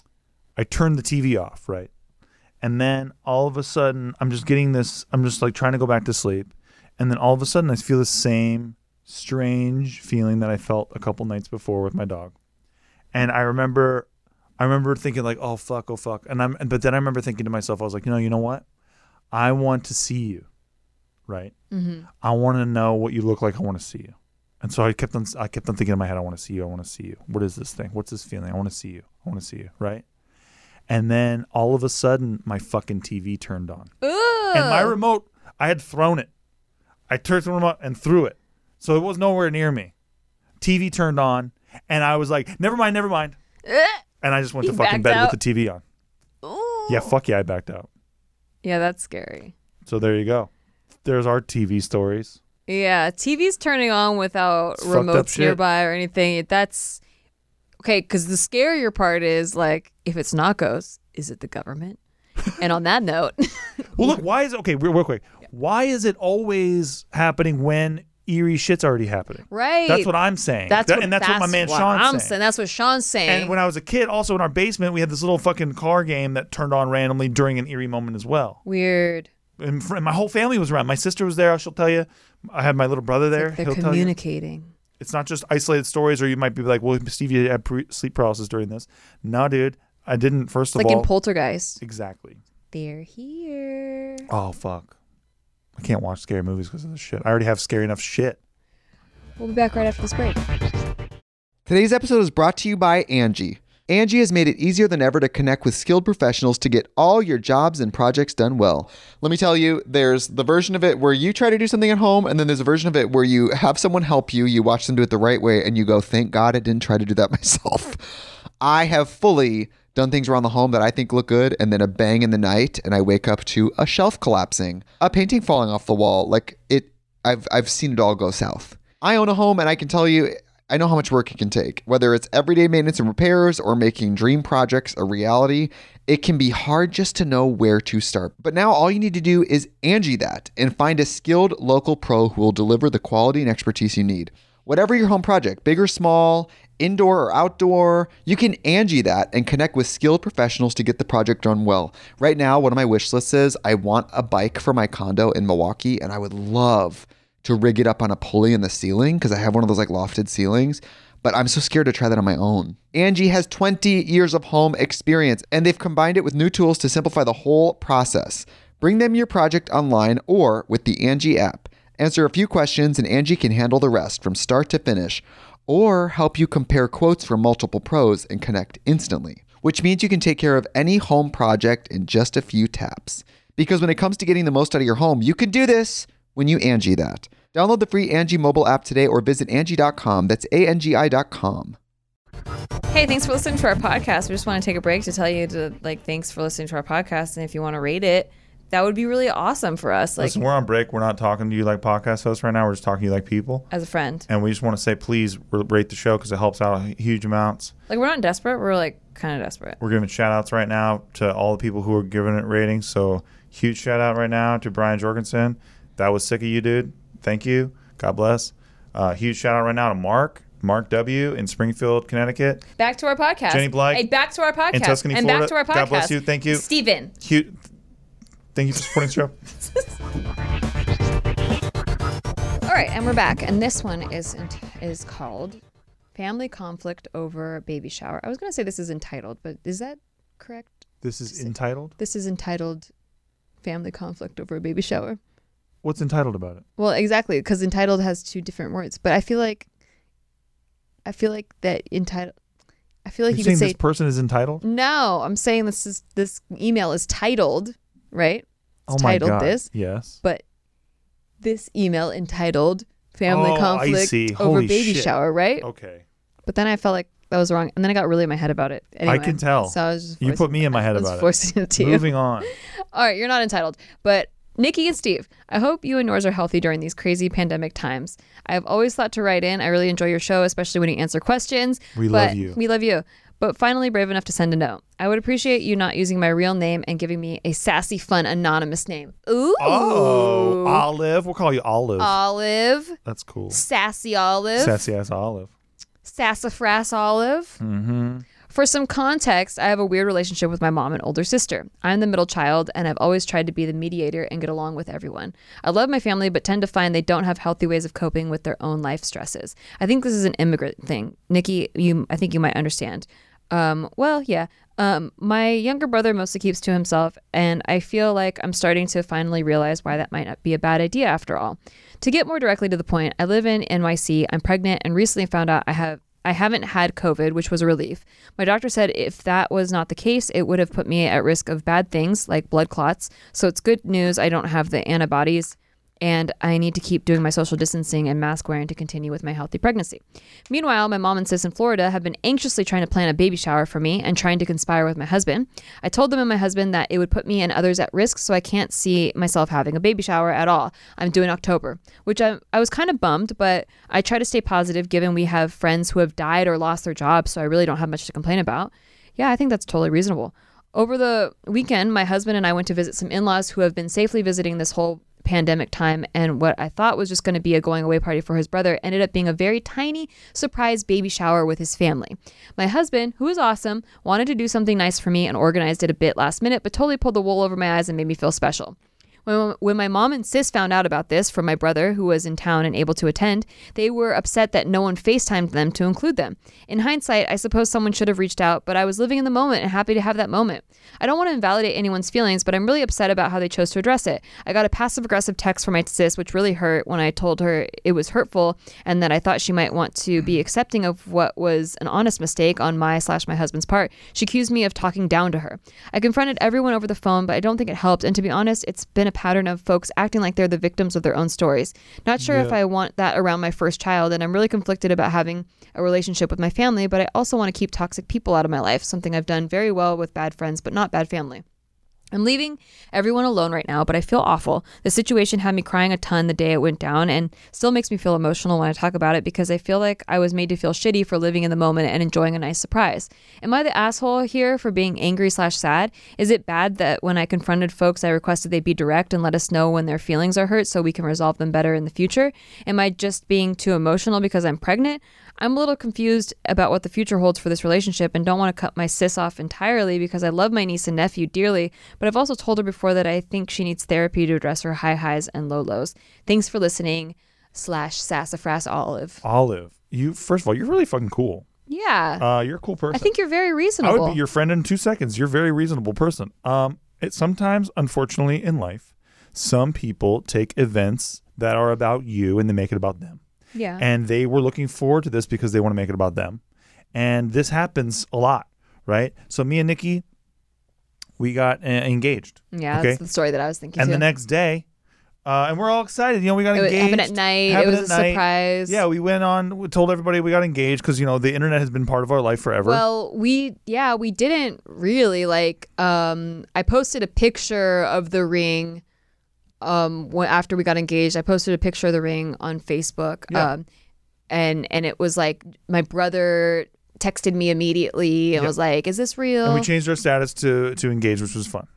I turned the T V off, right? And then all of a sudden, I'm just getting this, I'm just like trying to go back to sleep. And then all of a sudden, I feel the same strange feeling that I felt a couple nights before with my dog. And I remember, I remember thinking like, oh, fuck, oh, fuck. And I'm, but then I remember thinking to myself, I was like, you know, you know what? I want to see you, right? Mm-hmm. I want to know what you look like. I want to see you. And so I kept on, I kept on thinking in my head, I want to see you. I want to see you. What is this thing? What's this feeling? I want to see you. I want to see you. Right. And then all of a sudden, my fucking T V turned on. Ugh. And my remote, I had thrown it. I turned the remote and threw it. So it was nowhere near me. T V turned on, and I was like, never mind, never mind. Ugh. And I just went You to fucking backed bed out? with the T V on. Ooh. Yeah, fuck yeah, I backed out. Yeah, that's scary. So there you go. There's our T V stories. Yeah, T V's turning on without It's fucked up remotes shit. nearby or anything. That's okay, because the scarier part is like, if it's not ghosts, is it the government? And on that note, Well, look, why is okay? Real, real quick, why is it always happening when eerie shit's already happening? right? That's what I'm saying. That's That- what, and that's, what my man what Sean's I'm saying. That's what Sean's saying. And when I was a kid, also in our basement, we had this little fucking car game that turned on randomly during an eerie moment as well. Weird. And, fr- and my whole family was around. My sister was there. She'll tell you. I had my little brother there. They're He'll tell you. communicating. It's not just isolated stories, or you might be like, well, Steve, you had pre- sleep paralysis during this. No, dude, I didn't. First It's of like all, in Poltergeist. exactly. They're here. Oh fuck. I can't watch scary movies because of this shit. I already have scary enough shit. We'll be back right after this break. Today's episode is brought to you by Angie. Angie has made it easier than ever to connect with skilled professionals to get all your jobs and projects done well. Let me tell you, there's the version of it where you try to do something at home, and then there's a version of it where you have someone help you, you watch them do it the right way, and you go, thank God I didn't try to do that myself. I have fully done things around the home that I think look good, and then a bang in the night, and I wake up to a shelf collapsing, a painting falling off the wall. Like it, I've I've seen it all go south. I own a home, and I can tell you, I know how much work it can take. Whether it's everyday maintenance and repairs or making dream projects a reality, it can be hard just to know where to start. But now all you need to do is Angie that and find a skilled local pro who will deliver the quality and expertise you need. Whatever your home project, big or small, indoor or outdoor, you can Angie that and connect with skilled professionals to get the project done well. Right now, one of my wish lists is I want a bike for my condo in Milwaukee, and I would love to rig it up on a pulley in the ceiling because I have one of those like lofted ceilings, but I'm so scared to try that on my own. Angie has twenty years of home experience, and they've combined it with new tools to simplify the whole process. Bring them your project online or with the Angie app. Answer a few questions and Angie can handle the rest from start to finish, or help you compare quotes from multiple pros and connect instantly, which means you can take care of any home project in just a few taps. Because when it comes to getting the most out of your home, you can do this when you Angie that. Download the free Angie mobile app today or visit Angie dot com. That's A N G I dot com. Hey, thanks for listening to our podcast. We just want to take a break to tell you to like, thanks for listening to our podcast. And if you want to rate it, that would be really awesome for us. Like, Listen, we're on break. We're not talking to you like podcast hosts right now. We're just talking to you like people. As a friend. And we just want to say, please rate the show because it helps out huge amounts. Like, we're not desperate. We're like kind of desperate. We're giving shout outs right now to all the people who are giving it ratings. So huge shout out right now to Brian Jorgensen. That was sick of you, dude. Thank you. God bless. Uh, huge shout out right now to Mark. Mark W. in Springfield, Connecticut. Back to our podcast. Jenny Blythe. Hey, back to our podcast. In Tuscany, and Florida. back to our podcast. God bless you. Thank you. Steven. Cute. Thank you for supporting the show. All right, and we're back. And this one is is called Family Conflict Over Baby Shower. I was going to say this is entitled, but is that correct? This is entitled? This is entitled Family Conflict Over a Baby Shower. What's entitled about it? Well, exactly, because entitled has two different words. But I feel like, I feel like that entitled, I feel like You're you saying could say this person is entitled? No, I'm saying this is this email is titled, right? It's Oh my titled God. this. Yes. But this email entitled Family Oh, I Conflict see. Over Holy Baby shit. Shower, right? Okay. But then I felt like that was wrong. And then I got really in my head about it. Anyway, I can tell. So I was just You forcing- put me in my head I was about it. forcing it to you. Moving on. All right, you're not entitled. But Nikki and Steve, I hope you and yours are healthy during these crazy pandemic times. I have always thought to write in. I really enjoy your show, especially when you answer questions. We but love you. We love you. But finally brave enough to send a note. I would appreciate you not using my real name and giving me a sassy, fun, anonymous name. Ooh. Oh, Olive. We'll call you Olive. Olive. That's cool. Sassy Olive. Sassy ass Olive. Sassafras Olive. Mm-hmm. For some context, I have a weird relationship with my mom and older sister. I'm the middle child, and I've always tried to be the mediator and get along with everyone. I love my family, but tend to find they don't have healthy ways of coping with their own life stresses. I think this is an immigrant thing. Nikki, you, I think you might understand. Um, well, yeah. Um, my younger brother mostly keeps to himself, and I feel like I'm starting to finally realize why that might not be a bad idea after all. To get more directly to the point, I live in N Y C, I'm pregnant, and recently found out I have I haven't had COVID, which was a relief. My doctor said if that was not the case, it would have put me at risk of bad things like blood clots. So it's good news I don't have the antibodies, and I need to keep doing my social distancing and mask wearing to continue with my healthy pregnancy. Meanwhile, my mom and sis in Florida have been anxiously trying to plan a baby shower for me and trying to conspire with my husband. I told them and my husband that it would put me and others at risk, so I can't see myself having a baby shower at all. I'm due in October, which I, I was kind of bummed, but I try to stay positive given we have friends who have died or lost their jobs, so I really don't have much to complain about. Yeah, I think that's totally reasonable. Over the weekend, my husband and I went to visit some in-laws who have been safely visiting this whole pandemic time, and what I thought was just going to be a going away party for his brother ended up being a very tiny surprise baby shower with his family. My husband, who is awesome, wanted to do something nice for me and organized it a bit last minute, but totally pulled the wool over my eyes and made me feel special. When, when my mom and sis found out about this from my brother, who was in town and able to attend, they were upset that no one FaceTimed them to include them. In hindsight, I suppose someone should have reached out, but I was living in the moment and happy to have that moment. I don't want to invalidate anyone's feelings, but I'm really upset about how they chose to address it. I got a passive-aggressive text from my sis, which really hurt when I told her it was hurtful and that I thought she might want to be accepting of what was an honest mistake on my slash my husband's part. She accused me of talking down to her. I confronted everyone over the phone, but I don't think it helped, and to be honest, it's been a pattern of folks acting like they're the victims of their own stories. Not sure Yeah. if I want that around my first child, and I'm really conflicted about having a relationship with my family, but I also want to keep toxic people out of my life, something I've done very well with bad friends, but not bad family. I'm leaving everyone alone right now, but I feel awful. The situation had me crying a ton the day it went down and still makes me feel emotional when I talk about it because I feel like I was made to feel shitty for living in the moment and enjoying a nice surprise. Am I the asshole here for being angry slash sad? Is it bad that when I confronted folks, I requested they be direct and let us know when their feelings are hurt so we can resolve them better in the future? Am I just being too emotional because I'm pregnant? I'm a little confused about what the future holds for this relationship and don't want to cut my sis off entirely because I love my niece and nephew dearly, but I've also told her before that I think she needs therapy to address her high highs and low lows. Thanks for listening, slash sassafras olive. Olive, you first of all, you're really fucking cool. Yeah. Uh, you're a cool person. I think you're very I reasonable. would be your friend in two seconds. You're a very reasonable person. Um, it sometimes, unfortunately, in life, some people take events that are about you and they make it about them. Yeah. And they were looking forward to this because they want to make it about them. And this happens a lot, right? So me and Nikki, we got uh, engaged. Yeah, okay? that's the story that I was thinking And too. the next day, uh, and we're all excited. You know, we got it engaged. happened at night. happened It was at a night. surprise. Yeah, we went on, we told everybody we got engaged because, you know, the internet has been part of our life forever. Well, we, yeah, we didn't really like, um, I posted a picture of the ring um, when, after we got engaged. I posted a picture of the ring on Facebook. Yeah. Um, and, and it was like, my brother texted me immediately and Yeah. was like, is this real? and we changed our status to, to engaged, which was fun.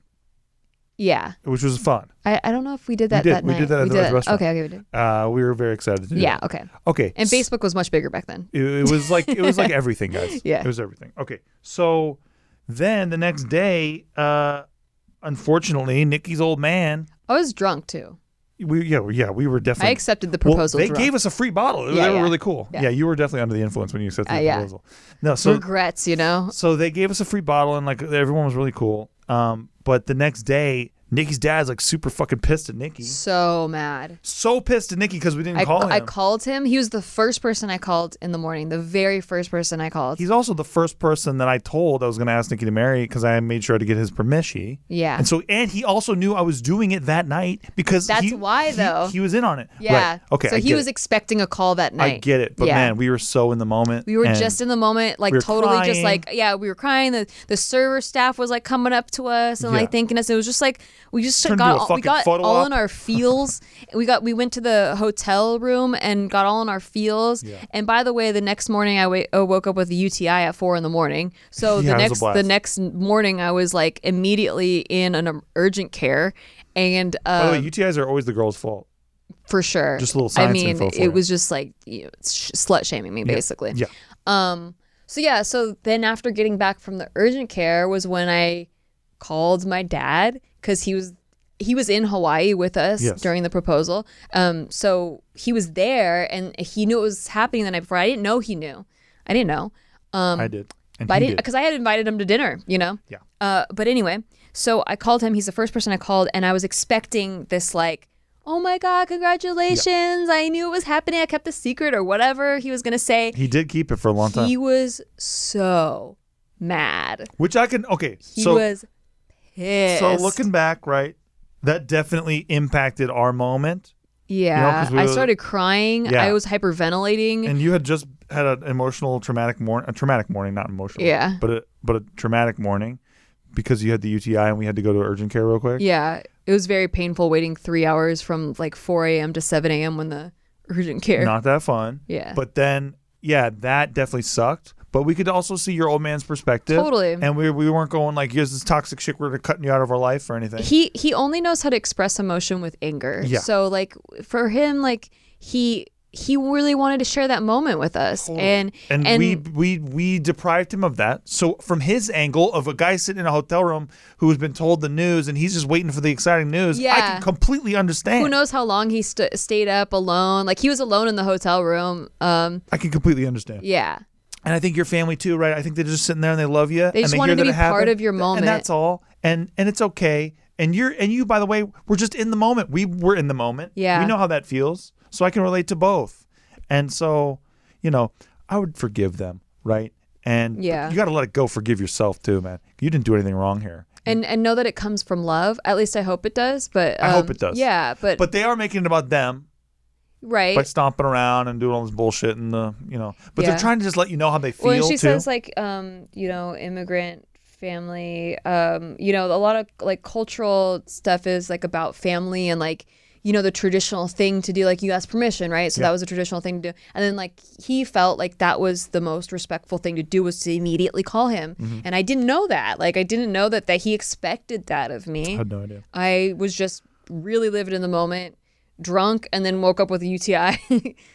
yeah. Which was fun. I, I don't know if we did that did. that We night. did that at the restaurant. Okay, okay, we did. Uh, we were very excited to do Yeah, that. okay. Okay. And s- Facebook was much bigger back then. It, it was like it was like everything, guys. Yeah. It was everything. Okay. So then the next day, uh, unfortunately, Nikki's old man. I was drunk too. We yeah we- yeah we were I definitely. accepted the well, proposal they drunk. gave us a free bottle. Yeah, they were yeah. really cool. Yeah. Yeah. you were definitely under the influence when you accepted Uh, the yeah. proposal. No, so regrets, you know? so they gave us a free bottle and like everyone was really cool. Um, but the next day, Nikki's dad's like super fucking pissed at Nikki. So mad. So pissed at Nikki because we didn't I, call him. I called him. He was the first person I called in the morning. The very first person I called. He's also the first person that I told I was going to ask Nikki to marry because I made sure to get his permission. Yeah. And so, and he also knew I was doing it that night because That's he- why, he- though. he was in on it. Yeah. Right. Okay. So I he get was it. expecting a call that night. I get it, but Yeah. man, we were so in the moment. We were and just in the moment, like we were totally just crying. like, yeah, we were crying. The the server staff was like coming up to us and Yeah. like thanking us. It was just like we just Turned got into a all, we fucking got photo all op. in our feels. we got we went to the hotel room and got all in our feels. Yeah. And by the way, the next morning I wa- uh, woke up with a U T I at four in the morning. So Yeah, the it was a next the blast. next morning I was like immediately in an um, urgent care. And By the uh, way, U T Is are always the girl's fault. for sure, Just a little I science mean, info for it you. was just like you know, sh- slut shaming me basically. Yeah. Um. So yeah. So then after getting back from the urgent care was when I called my dad because he was he was in Hawaii with us Yes. during the proposal. Um. So he was there and he knew it was happening the night before. I didn't know he knew. I didn't know. Um. I did. And But I he didn't did. because I had invited him to dinner. You know. Yeah. Uh. But anyway, so I called him. He's the first person I called, and I was expecting this like. Oh my God, congratulations. I knew it was happening. I kept the secret or whatever he was going to say. He did keep it for a long time. He was so mad. Which I can, okay. He so, was pissed. so looking back, right, that definitely impacted our moment. yeah, 'cause we I were- started crying. Yeah. I was hyperventilating. And you had just had an emotional, traumatic morning, a traumatic morning, not emotional. Yeah. But a, but a traumatic morning because you had the U T I and we had to go to urgent care real quick. yeah, it was very painful waiting three hours from like four a.m. to seven a.m. when the urgent care. Not that fun. Yeah. But then, yeah, that definitely sucked. But we could also see your old man's perspective. Totally. And we, we weren't going like, here's this toxic shit, we're cutting you out of our life or anything. he he only knows how to express emotion with anger. Yeah. So like for him, like he he really wanted to share that moment with us. And, and and we we we deprived him of that. So from his angle of a guy sitting in a hotel room who has been told the news and he's just waiting for the exciting news, I Yeah. can completely understand. who knows how long he st- stayed up alone. Like he was alone in the hotel room. Um, I can completely understand. yeah. And I think your family too, right? I think they're just sitting there and they love you. They just and they wanted hear to that be it part happened, of your moment. and that's all. And and it's okay. And you're and you, by the way, we're just in the moment. We were in the moment. Yeah. We know how that feels. So I can relate to both. And so, you know, I would forgive them, right? And Yeah. you got to let it go. Forgive yourself too, man. You didn't do anything wrong here. And and know that it comes from love. At least I hope it does. But I hope um, it does. Yeah, but, But they are making it about them right. by stomping around and doing all this bullshit and the, you know. But Yeah. they're trying to just let you know how they feel Well, and she too. says like, um, you know, immigrant family. Um, you know, a lot of like cultural stuff is like about family and like, you know, the traditional thing to do. Like you ask permission, right? So Yeah. that was a traditional thing to do. And then like he felt like that was the most respectful thing to do was to immediately call him. Mm-hmm. And I didn't know that. Like I didn't know that that he expected that of me. I had no idea. I was just really living in the moment, drunk, and then woke up with a U T I.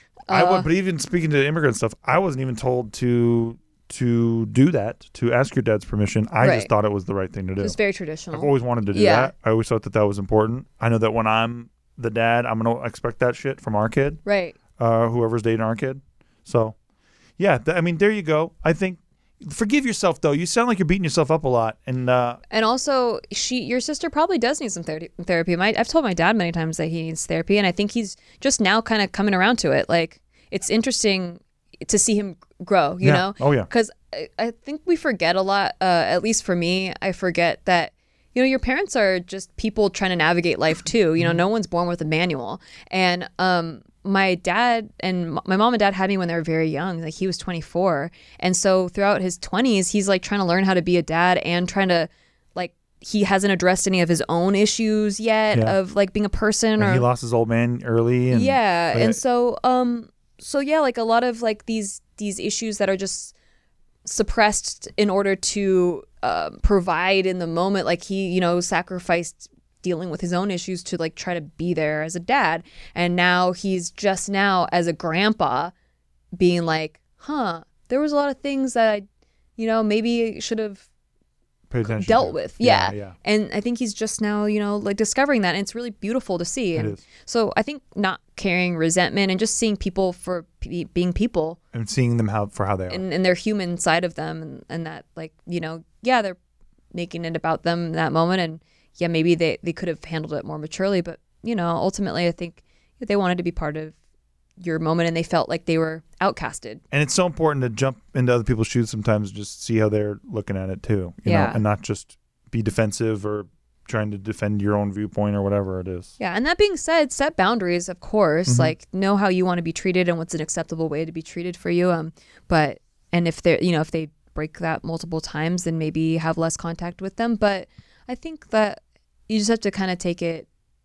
I Uh, would, but even speaking to immigrant stuff, I wasn't even told to to do that, to ask your dad's permission. I Right. just thought it was the right thing to do. It was very I've traditional. always wanted to do Yeah. that. I always thought that that was important. I know that when I'm the dad, I'm going to expect that shit from our kid, Right. uh, whoever's dating our kid. So, yeah, th- I mean, there you go. I think, forgive yourself, though. You sound like you're beating yourself up a lot. And uh, And also, she, your sister probably does need some ther- therapy. My, I've told my dad many times that he needs therapy, and I think he's just now kind of coming around to it. Like, it's interesting to see him grow, you Yeah. know? Oh, yeah. Because I, I think we forget a lot, uh, at least for me, I forget that, you know, your parents are just people trying to navigate life too. You know, no one's born with a manual. And um, my dad and my mom and dad had me when they were very young. Like he was twenty-four. And so throughout his twenties, he's like trying to learn how to be a dad and trying to like, he hasn't addressed any of his own issues yet Yeah. of like being a person and or he lost his old man early. And, yeah. like, And so, um, so yeah, like a lot of like these, these issues that are just suppressed in order to um, provide in the moment. Like he, you know, sacrificed dealing with his own issues to like try to be there as a dad. And now he's just now as a grandpa being like, huh, there was a lot of things that I, you know, maybe should have pay attention dealt to. with. Yeah. Yeah. And I think he's just now, you know, like discovering that. And it's really beautiful to see. It And is. so I think not carrying resentment and just seeing people for p- being people And seeing them how for how they are. and, and their human side of them. And, and that, like, you know, yeah, they're making it about them in that moment. And yeah, maybe they, they could have handled it more maturely. But, you know, ultimately, I think they wanted to be part of your moment and they felt like they were outcasted. And it's so important to jump into other people's shoes sometimes and just see how they're looking at it too. You Yeah. know, and not just be defensive or trying to defend your own viewpoint or whatever it is. Yeah. And that being said, set boundaries, of course, Mm-hmm. like know how you want to be treated and what's an acceptable way to be treated for you. Um, but, and if they're, you know, if they break that multiple times, then maybe have less contact with them. But I think that you just have to kind of take it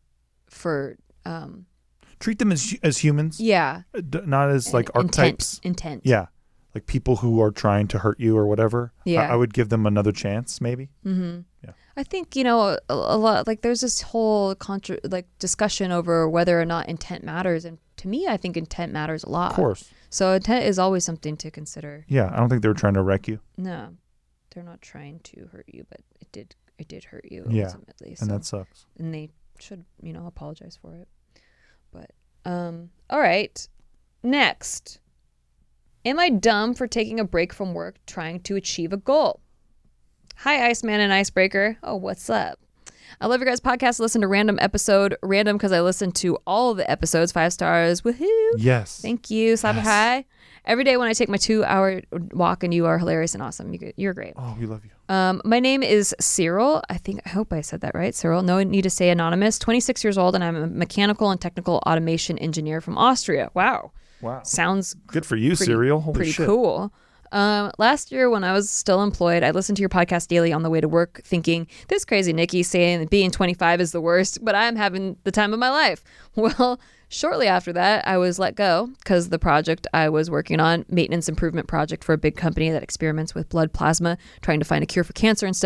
for, um, Treat them as as humans, yeah. uh, d- not as like intent, archetypes. intent. Yeah, like people who are trying to hurt you or whatever. Yeah. I, I would give them another chance, maybe. Mm-hmm. Yeah. I think, you know, a, a lot, like there's this whole contra- like discussion over whether or not intent matters. And to me, I think intent matters a lot. Of course. So intent is always something to consider. Yeah, I don't think they were trying to wreck you, No, they're not trying to hurt you, but it did, it did hurt you Yeah, ultimately. So, and that sucks. and they should, you know, apologize for it. But, um, all right. Next. Am I dumb for taking a break from work trying to achieve a goal? Hi, Iceman and Icebreaker. Oh, what's up? I love your guys' podcast. Listen to random episode. Random because I listen to all of the episodes. Five stars. Woohoo. Yes. Thank you. Slap Yes. hi. Every day when I take my two-hour walk, and you are hilarious and awesome. You, you're great. Oh, we love you. Um, my name is Cyril. I think, I hope I said that right. Cyril. No need to say anonymous. twenty-six years old, and I'm a mechanical and technical automation engineer from Austria. Wow. Wow. Sounds Good for you, pretty, Serial. Holy pretty shit. cool. Um, last year, when I was still employed, I listened to your podcast daily on the way to work, thinking, this crazy Nikki saying that being twenty-five is the worst, but I'm having the time of my life. Well, shortly after that, I was let go because the project I was working on, maintenance improvement project for a big company that experiments with blood plasma, trying to find a cure for cancer and stuff,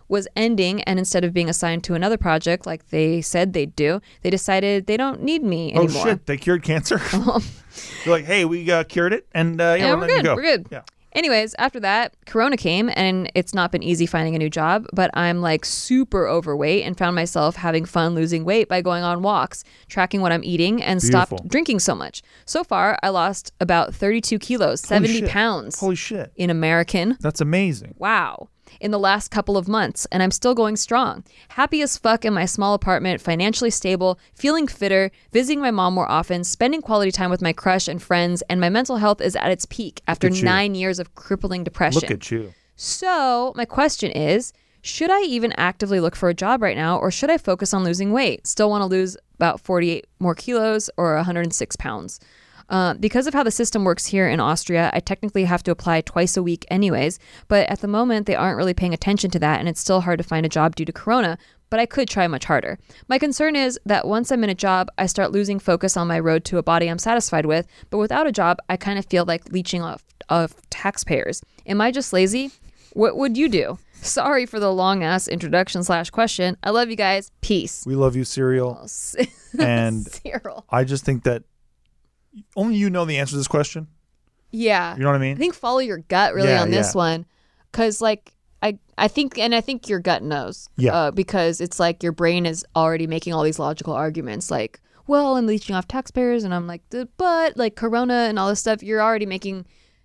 was ending, and instead of being assigned to another project like they said they'd do, they decided they don't need me Oh anymore. shit! They cured cancer. They're like, hey, we uh, cured it, and uh, yeah, Yeah, we're, we're letting good. you go. We're good. Yeah. Anyways, after that, Corona came, and it's not been easy finding a new job, but I'm like super overweight and found myself having fun losing weight by going on walks, tracking what I'm eating, and Beautiful. stopped drinking so much. So far, I lost about thirty-two kilos, Holy seventy shit. pounds Holy shit! in American. That's amazing. Wow. In the last couple of months, and I'm still going strong. Happy as fuck in my small apartment, financially stable, feeling fitter, visiting my mom more often, spending quality time with my crush and friends, and my mental health is at its peak after at you. nine years of crippling depression. Look at you. So, my question is, should I even actively look for a job right now, or should I focus on losing weight? Still want to lose about forty-eight more kilos or one hundred six pounds. Uh, because of how the system works here in Austria, I technically have to apply twice a week anyways, but at the moment they aren't really paying attention to that, and it's still hard to find a job due to Corona, but I could try much harder. My concern is that once I'm in a job, I start losing focus on my road to a body I'm satisfied with, but without a job, I kind of feel like leeching off of taxpayers. Am I just lazy? What would you do? Sorry for the long-ass introduction slash question. I love you guys. Peace. We love you, Serial. And Cyril. I just think that only you know the answer to this question. Yeah. You know what I mean? I think follow your gut really Yeah, on this yeah. one, because like I I think and I think your gut knows. Yeah. Uh, because it's like your brain is already making all these logical arguments, like, well, I'm leeching off taxpayers, and I'm like, "Duh, but like Corona and all this stuff, you're already making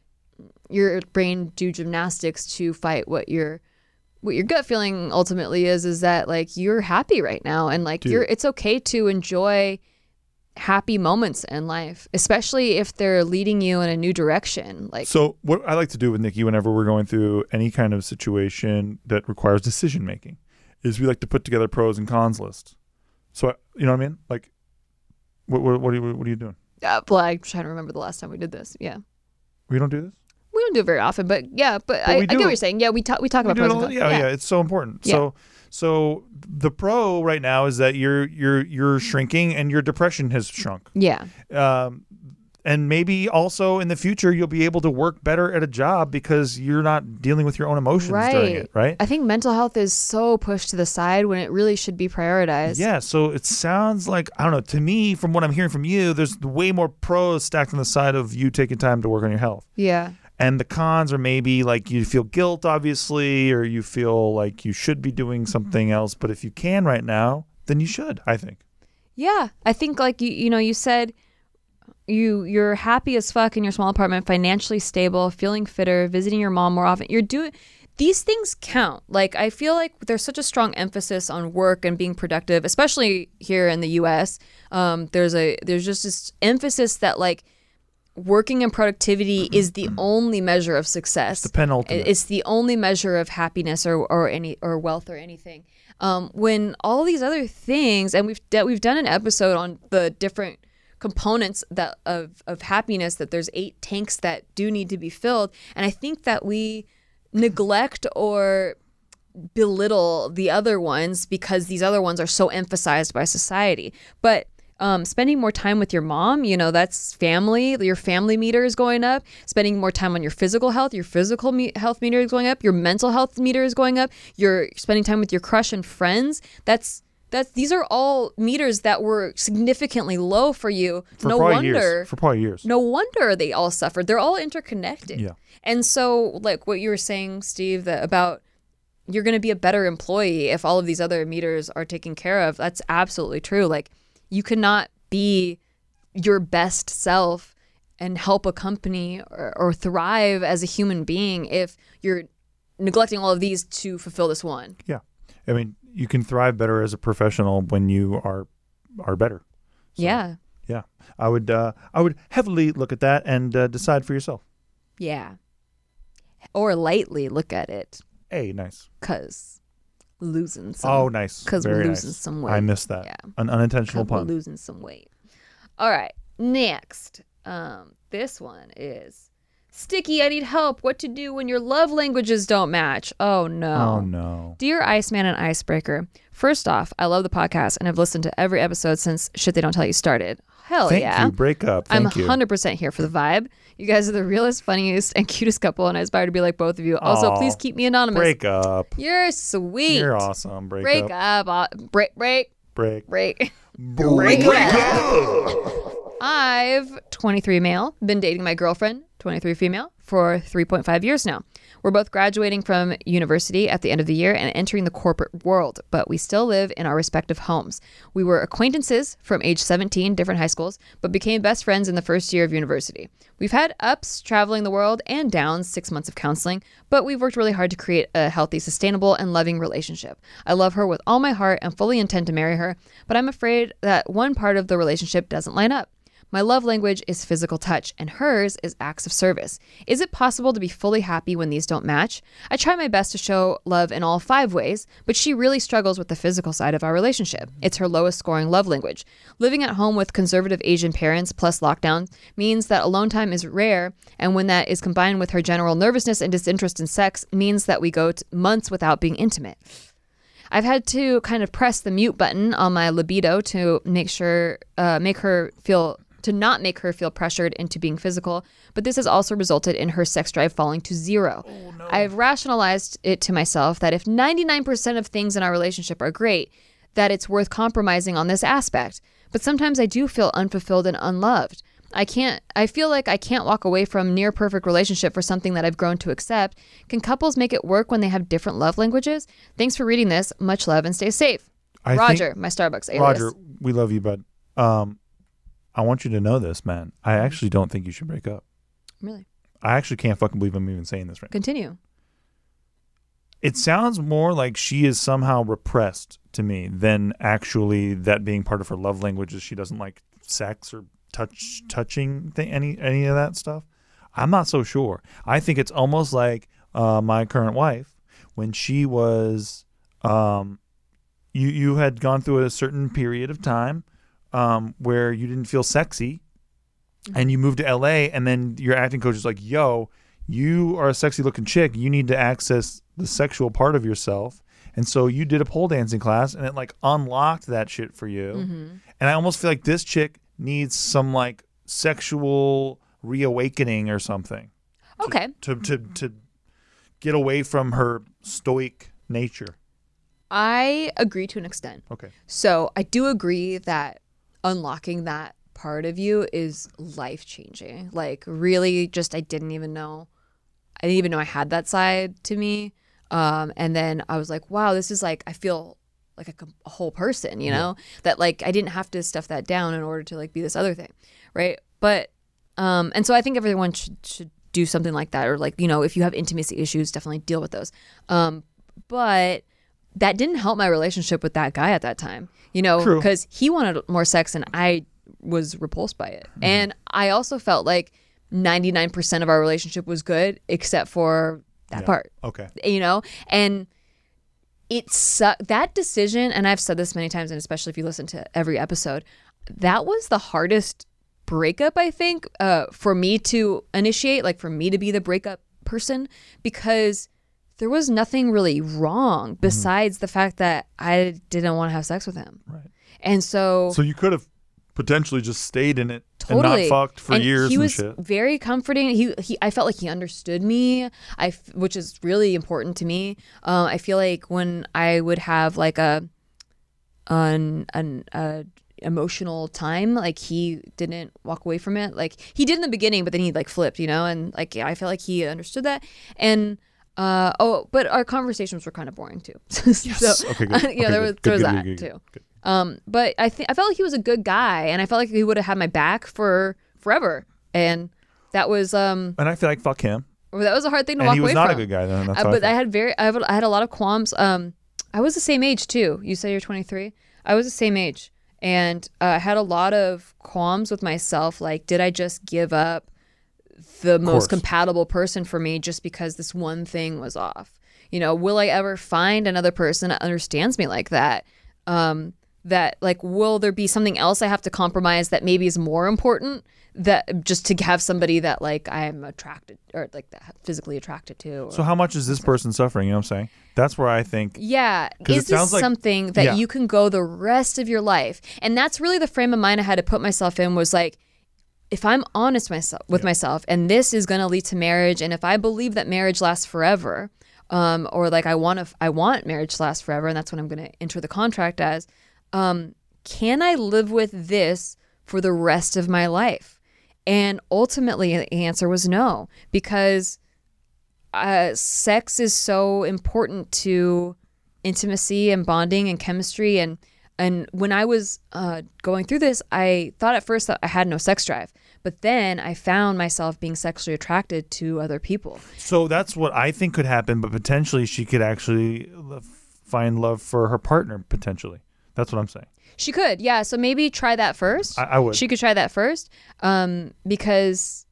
your brain do gymnastics to fight what your what your gut feeling ultimately is. Is that like you're happy right now, and like Dude. you're it's okay to enjoy happy moments in life, especially if they're leading you in a new direction. Like, So what I like to do with Nikki whenever we're going through any kind of situation that requires decision making is we like to put together pros and cons lists. So I, you know what I mean? Like, what what what are you, what are you doing? uh, well, I'm trying to remember the last time we did this. Yeah, We don't do this. we don't do it very often, but yeah, but, I, we I get do. what you're saying. Yeah, we talk we talk We about do it pros all- and cons. yeah, yeah, it's so important. Yeah. So so the pro right now is that you're you're you're shrinking and your depression has shrunk. yeah, Um, and maybe also in the future you'll be able to work better at a job because you're not dealing with your own emotions during right. it, right? I think mental health is so pushed to the side when it really should be prioritized. Yeah, so it sounds like, I don't know, to me, from what I'm hearing from you, there's way more pros stacked on the side of you taking time to work on your health. yeah, And the cons are maybe like you feel guilt, obviously, or you feel like you should be doing something else. But if you can right now, then you should, I think. yeah. I think like you you know you said. You you're happy as fuck in your small apartment, financially stable, feeling fitter, visiting your mom more often. You're doing these things count. Like I feel like there's such a strong emphasis on work and being productive, especially here in the U S. Um, there's a there's just this emphasis that like working and productivity is the only measure of success. The penultimate. It's the only measure of happiness or, or any or wealth or anything. Um, when all these other things, and we've that we've done an episode on the different components that of of happiness, that there's eight tanks that do need to be filled, and I think that we neglect or belittle the other ones because these other ones are so emphasized by society. But um, spending more time with your mom, you know, that's family. Your family meter is going up. Spending more time on your physical health, your physical me- health meter is going up. Your mental health meter is going up. You're spending time with your crush and friends. That's that's these are all meters that were significantly low for you. For no probably wonder. years. For probably years. No wonder they all suffered. They're all interconnected. Yeah. And so, like what you were saying, Steve, that about you're going to be a better employee if all of these other meters are taken care of. That's absolutely true. Like, you cannot be your best self and help a company or, or thrive as a human being if you're neglecting all of these to fulfill this one. Yeah. I mean, you can thrive better as a professional when you are are better. So, Yeah. Yeah. I would uh, I would heavily look at that and uh, decide for yourself. Yeah. Or lightly look at it, Hey, nice. because losing some. Oh, nice. Because we're Very losing nice. some weight. I missed that. Yeah. An unintentional We're pun. losing some weight. All right. Next. Um, this one is Sticky, I need help. What to do when your love languages don't match? Oh, no. Oh, no. Dear Iceman and Icebreaker, first off, I love the podcast and I've listened to every episode since Shit They Don't Tell You started. hell Thank yeah. you. Break up. Thank I'm you. one hundred percent here for the vibe. You guys are the realest, funniest, and cutest couple, and I aspire to be like both of you. Also, Aw. please keep me anonymous. Break up. You're sweet. You're awesome. Break, Break up. up. Uh, break, break, Break. break. Break, I've twenty-three male, been dating my girlfriend, twenty-three female, for three point five years now. We're both graduating from university at the end of the year and entering the corporate world, but we still live in our respective homes. We were acquaintances from age seventeen, different high schools, but became best friends in the first year of university. We've had ups traveling the world and downs, six months of counseling, but we've worked really hard to create a healthy, sustainable, and loving relationship. I love her with all my heart and fully intend to marry her, but I'm afraid that one part of the relationship doesn't line up. My love language is physical touch, and hers is acts of service. Is it possible to be fully happy when these don't match? I try my best to show love in all five ways, but she really struggles with the physical side of our relationship. It's her lowest scoring love language. Living at home with conservative Asian parents plus lockdown means that alone time is rare, and when that is combined with her general nervousness and disinterest in sex, means that we go t- months without being intimate. I've had to kind of press the mute button on my libido to make sure, uh, make her feel... to not make her feel pressured into being physical, but this has also resulted in her sex drive falling to zero. Oh, no. I've rationalized it to myself that if ninety-nine percent of things in our relationship are great, that it's worth compromising on this aspect. But sometimes I do feel unfulfilled and unloved. I can't, I feel like I can't walk away from near perfect relationship for something that I've grown to accept. Can couples make it work when they have different love languages? Thanks for reading this. Much love and stay safe. I Roger, think, my Starbucks alias. Roger, we love you, bud. Um, I want you to know this, man. I actually don't think you should break up. Really? I actually can't fucking believe I'm even saying this right now. Continue. It sounds more like she is somehow repressed to me than actually that being part of her love language is she doesn't like sex or touch touching th- any any of that stuff. I'm not so sure. I think it's almost like uh, my current wife when she was um, you you had gone through a certain period of time Um, where you didn't feel sexy, and you moved to L A, and then your acting coach is like, yo, you are a sexy looking chick. You need to access the sexual part of yourself. And so you did a pole dancing class, and it like unlocked that shit for you. Mm-hmm. And I almost feel like this chick needs some like sexual reawakening or something. Okay. To, to, to, to get away from her stoic nature. I agree to an extent. Okay. So I do agree that unlocking that part of you is life-changing. Like, really, just I didn't even know. I didn't even know I had that side to me. Um, and then I was like, wow, this is like, I feel like a, a whole person, you know? Yeah. That, like, I didn't have to stuff that down in order to, like, be this other thing, right? But, um, and so I think everyone should, should do something like that. Or, like, you know, if you have intimacy issues, definitely deal with those. Um, but that didn't help my relationship with that guy at that time, you know, because he wanted more sex and I was repulsed by it. Mm-hmm. And I also felt like ninety-nine percent of our relationship was good except for that yeah. part. Okay. You know, and it sucked. That decision, and I've said this many times, and especially if you listen to every episode, that was the hardest breakup, I think, uh, for me to initiate, like for me to be the breakup person, because there was nothing really wrong besides mm-hmm. the fact that I didn't want to have sex with him. Right. And so... So you could have potentially just stayed in it totally. and not fucked for and years he and was shit. Very comforting. He, he, I felt like he understood me, I, which is really important to me. Um, I feel like when I would have like a, an, an, a emotional time, like he didn't walk away from it. Like he did in the beginning, but then he like flipped, you know? And like, I felt like he understood that. And Uh oh, but our conversations were kind of boring too. Yes. So, okay, good. Uh, yeah, okay, there was good, there was good, that good, good, too. good. Um, but I think I felt like he was a good guy, and I felt like he would have had my back for forever. And that was um. And I feel like fuck him. That was a hard thing to and walk he was away not from. a good guy then. That's uh, how but I, I had very I, have, I had a lot of qualms. Um, I was the same age too. You say you're twenty-three. I was the same age, and uh, I had a lot of qualms with myself. Like, did I just give up the most compatible person for me just because this one thing was off? You know, will I ever find another person that understands me like that? Um, that like, will there be something else I have to compromise that maybe is more important, that just to have somebody that like I'm attracted or like that physically attracted to? Or, So how much is this person suffering? You know what I'm saying? That's where I think. yeah. 'Cause Is it sounds this like- something that yeah. you can go the rest of your life? And that's really the frame of mind I had to put myself in, was like, if I'm honest myself with myself, and this is going to lead to marriage, and if I believe that marriage lasts forever, um, or like I want to, I want marriage to last forever, and that's what I'm going to enter the contract as, um, can I live with this for the rest of my life? And ultimately, the answer was no, because uh, sex is so important to intimacy and bonding and chemistry. And and when I was uh, going through this, I thought at first that I had no sex drive, but then I found myself being sexually attracted to other people. So that's what I think could happen, but potentially she could actually l- find love for her partner. Potentially, that's what I'm saying. She could, yeah. So maybe try that first. I, I would. She could try that first, um, because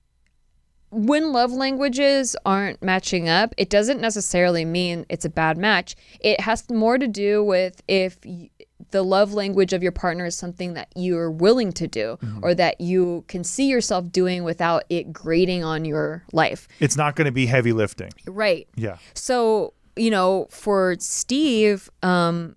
when love languages aren't matching up, it doesn't necessarily mean it's a bad match. It has more to do with if y- the love language of your partner is something that you're willing to do, Mm-hmm. or that you can see yourself doing without it grating on your life. It's not going to be heavy lifting. Right. Yeah. So, you know, for Steve, um,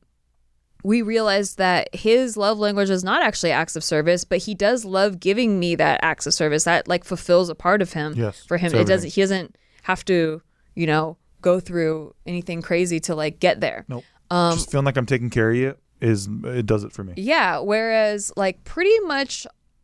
we realized that his love language is not actually acts of service, but he does love giving me that acts of service that like fulfills a part of him. Yes, For him, it's it everything. doesn't. He doesn't have to, you know, go through anything crazy to like get there. Nope. Um, Just feeling like I'm taking care of you is it does it for me. Yeah. Whereas, like, pretty much,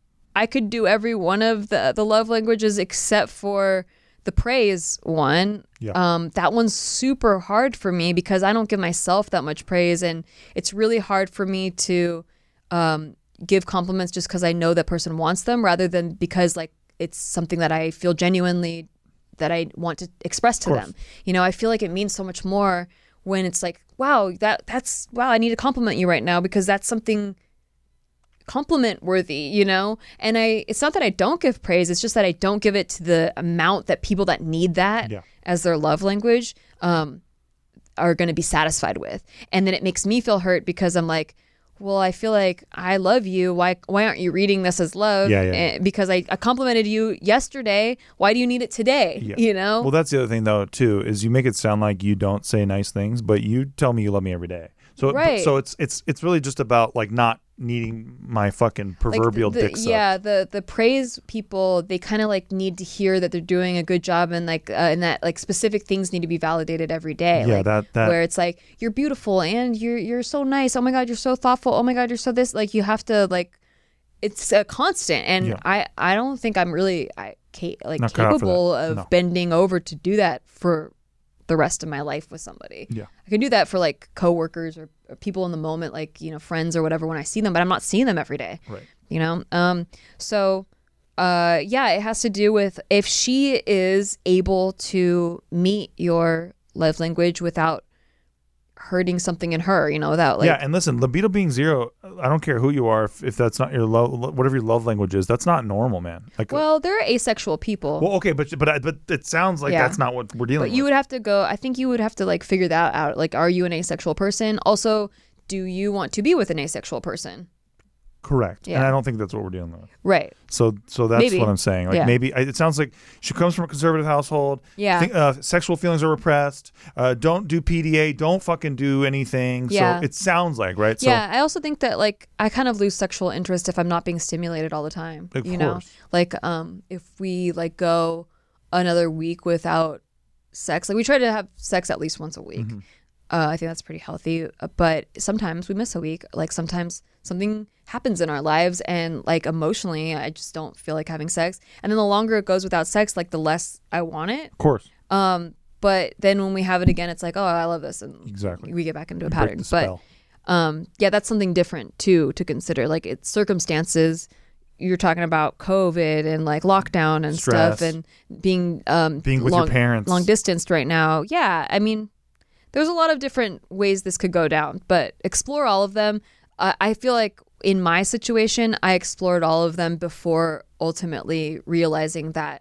I could do every one of the the love languages except for the praise one. Yeah. Um, that one's super hard for me because I don't give myself that much praise, and it's really hard for me to um, give compliments just because I know that person wants them, rather than because like it's something that I feel genuinely that I want to express to course. them. You know, I feel like it means so much more when it's like, wow, that that's wow, I need to compliment you right now because that's something compliment worthy, you know? And I it's not that I don't give praise, it's just that I don't give it to the amount that people that need that Yeah. as their love language um are going to be satisfied with. And then it makes me feel hurt because I'm like, well, I feel like I love you. Why why aren't you reading this as love? Yeah, yeah. Eh, because I, I complimented you yesterday. Why do you need it today? Yeah. You know? Well, that's the other thing though too, is you make it sound like you don't say nice things, but you tell me you love me every day. So Right. so it's it's it's really just about like not needing my fucking Like, proverbial the, dick sucked. yeah, the the praise people, they kind of like need to hear that they're doing a good job, and like uh, and that like specific things need to be validated every day. Yeah, like, that- that- where it's like, you're beautiful and you're you're so nice. Oh my god, you're so thoughtful. Oh my god, you're so this. Like, you have to like, it's a constant, and Yeah. I I don't think I'm really I ca- like Not cut out for capable that. of No. bending over to do that for the rest of my life with somebody. Yeah. I can do that for like coworkers or, or people in the moment, like, you know, friends or whatever, when I see them, but I'm not seeing them every day. Right. You know? Um, so uh yeah, it has to do with if she is able to meet your love language without hurting something in her, you know, without like yeah, and listen, libido being zero, I don't care who you are, if, if that's not your love, whatever your love language is, that's not normal, man. Like, well, there are asexual people. well, okay, but but but it sounds like Yeah. that's not what we're dealing But with. you would have to go, I think you would have to like figure that out. Like, are you an asexual person? Also, do you want to be with an asexual person? Correct. Yeah. And I don't think that's what we're dealing with. Right. So so that's Maybe. what I'm saying. Like Yeah. maybe I- it sounds like she comes from a conservative household. Yeah. Think, uh, sexual feelings are repressed. Uh, don't do P D A. Don't fucking do anything. Yeah. So it sounds like, right? So Yeah, I also think that like I kind of lose sexual interest if I'm not being stimulated all the time. Of you know, course. like um, if we like go another week without sex, like we try to have sex at least once a week. Mm-hmm. Uh, I think that's pretty healthy. Uh, But sometimes we miss a week. Like sometimes something happens in our lives, and like emotionally, I just don't feel like having sex. And then the longer it goes without sex, like the less I want it. of course. Um, but then when we have it again, it's like, oh, I love this, and Exactly. we get back into a Break pattern. the But spell. um, yeah, that's something different too to consider. Like it's circumstances. You're talking about COVID and like lockdown and Stress. stuff, and being um Being with your long, parents. long distanced right now. Yeah, I mean, there's a lot of different ways this could go down, but explore all of them. Uh, I feel like in my situation, I explored all of them before ultimately realizing that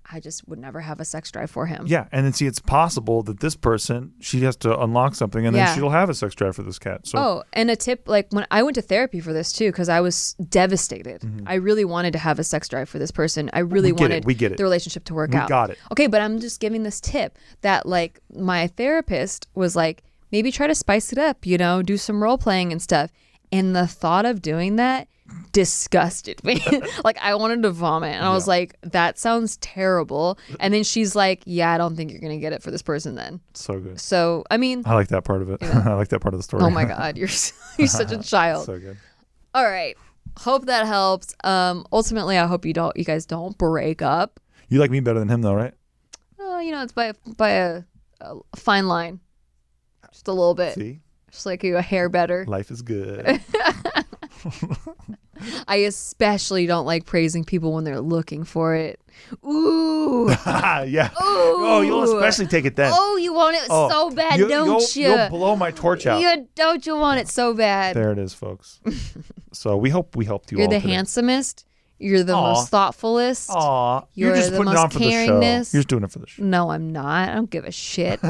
I just would never have a sex drive for him. Yeah, and then see, it's possible that this person, she has to unlock something, and Yeah. then she'll have a sex drive for this cat. So Oh, and a tip, like when I went to therapy for this too, because I was devastated. I really wanted to have a sex drive for this person. I really We get it, wanted we get it. the relationship to work We out. got it. Okay, but I'm just giving this tip that like my therapist was like, maybe try to spice it up, you know, do some role playing and stuff. And the thought of doing that disgusted me. Like I wanted to vomit. And I was Yeah. like, that sounds terrible. And then she's like, yeah, I don't think you're going to get it for this person then. so good. So, I mean, I like that part of it. I like that part of the story. oh my God, you're, you're such a child. So good. All right. Hope that helps. Um, ultimately, I hope you don't, you guys don't break up. You like me better than him, though, right? Oh, you know, it's by, by a, a fine line. Just a little bit. See, Just like you, a hair better. life is good. I especially don't like praising people when they're looking for it. Ooh. yeah. Oh, you'll especially take it then. Oh, you want it Oh, so bad, you, don't you'll, you? You'll blow my torch out. You don't you want it so bad? There it is, folks. So we hope we helped you You're all the today. handsomest. You're the Aw. most thoughtfulest. Aw, you're, You're just the putting it most on for the show. caringness. You're just doing it for the show. No, I'm not. I don't give a shit.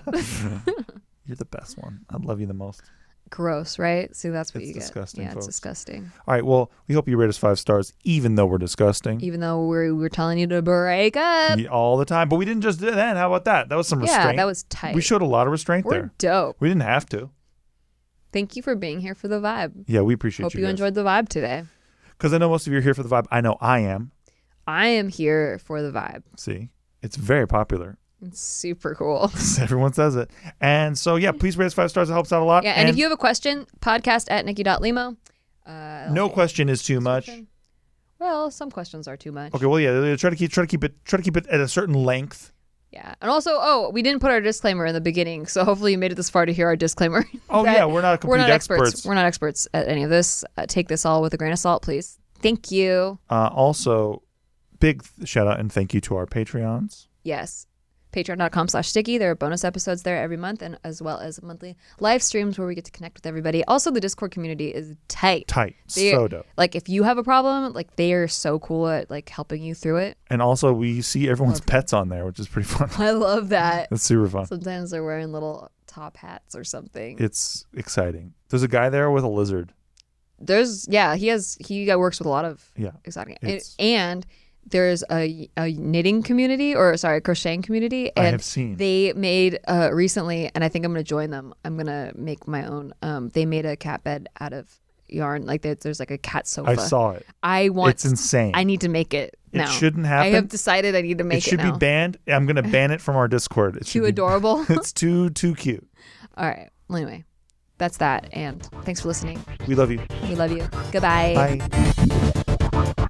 You're the best one. I love you the most. Gross, right? See, that's what It's you get. disgusting, Yeah, folks. it's disgusting. All right. Well, we hope you rate us five stars, even though we're disgusting Even though we're we're telling you to break up. Yeah, all the time. But we didn't just do that. How about that? That was some Yeah, restraint. that was tight. We showed a lot of restraint We're there. dope. We didn't have to. Thank you for being here for the vibe. Yeah, we appreciate Hope you. you enjoyed the vibe today. Because I know most of you are here for the vibe. I know I am. I am here for the vibe. See, it's very popular. It's super cool. Everyone says it. And so, yeah, please rate us five stars. It helps out a lot. Yeah, and, if you have a question, podcast at nikki dot limo. Uh, no question is too much. Well, some questions are too much. Okay, well, yeah, try to keep try to keep it try to keep it at a certain length. Yeah, and also, oh, we didn't put our disclaimer in the beginning, so hopefully you made it this far to hear our disclaimer. Oh that yeah, we're not complete we're not experts. experts. We're not experts at any of this. Uh, take this all with a grain of salt, please. Thank you. Uh, also, big shout out and thank you to our Patreons. Yes. Patreon.com slash sticky. There are bonus episodes there every month, and as well as monthly live streams where we get to connect with everybody. Also, the Discord community is tight. Tight, They- so dope. Like, if you have a problem, like, they are so cool at, like, helping you through it. And also, we see everyone's pets on there, which is pretty fun. I love that. It's super fun. Sometimes they're wearing little top hats or something. It's exciting. There's a guy there with a lizard. There's, yeah, he has, he works with a lot of Yeah, exciting. it's- And there's a, a knitting community, or sorry, a crocheting community. I And have seen. they made uh, recently, and I think I'm going to join them. I'm going to make my own. Um, they made a cat bed out of yarn. Like there- there's like a cat sofa. I saw it. I want. It's insane. I need to make it It now. shouldn't I happen. have decided I need to make it should now. be banned. I'm gonna ban it from our Discord. It should Too be- adorable. It's too too cute. All right. Well, anyway, that's that. And thanks for listening. We love you. We love you. Goodbye. Bye.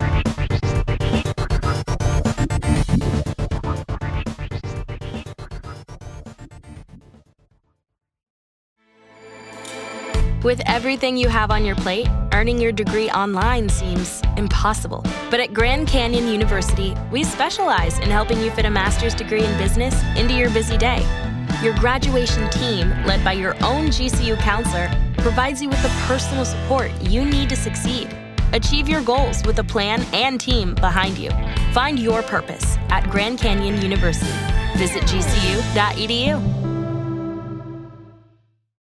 With everything you have on your plate, earning your degree online seems impossible. But at Grand Canyon University, we specialize in helping you fit a master's degree in business into your busy day. Your graduation team, led by your own G C U counselor, provides you with the personal support you need to succeed. Achieve your goals with a plan and team behind you. Find your purpose at Grand Canyon University. Visit G C U dot E D U.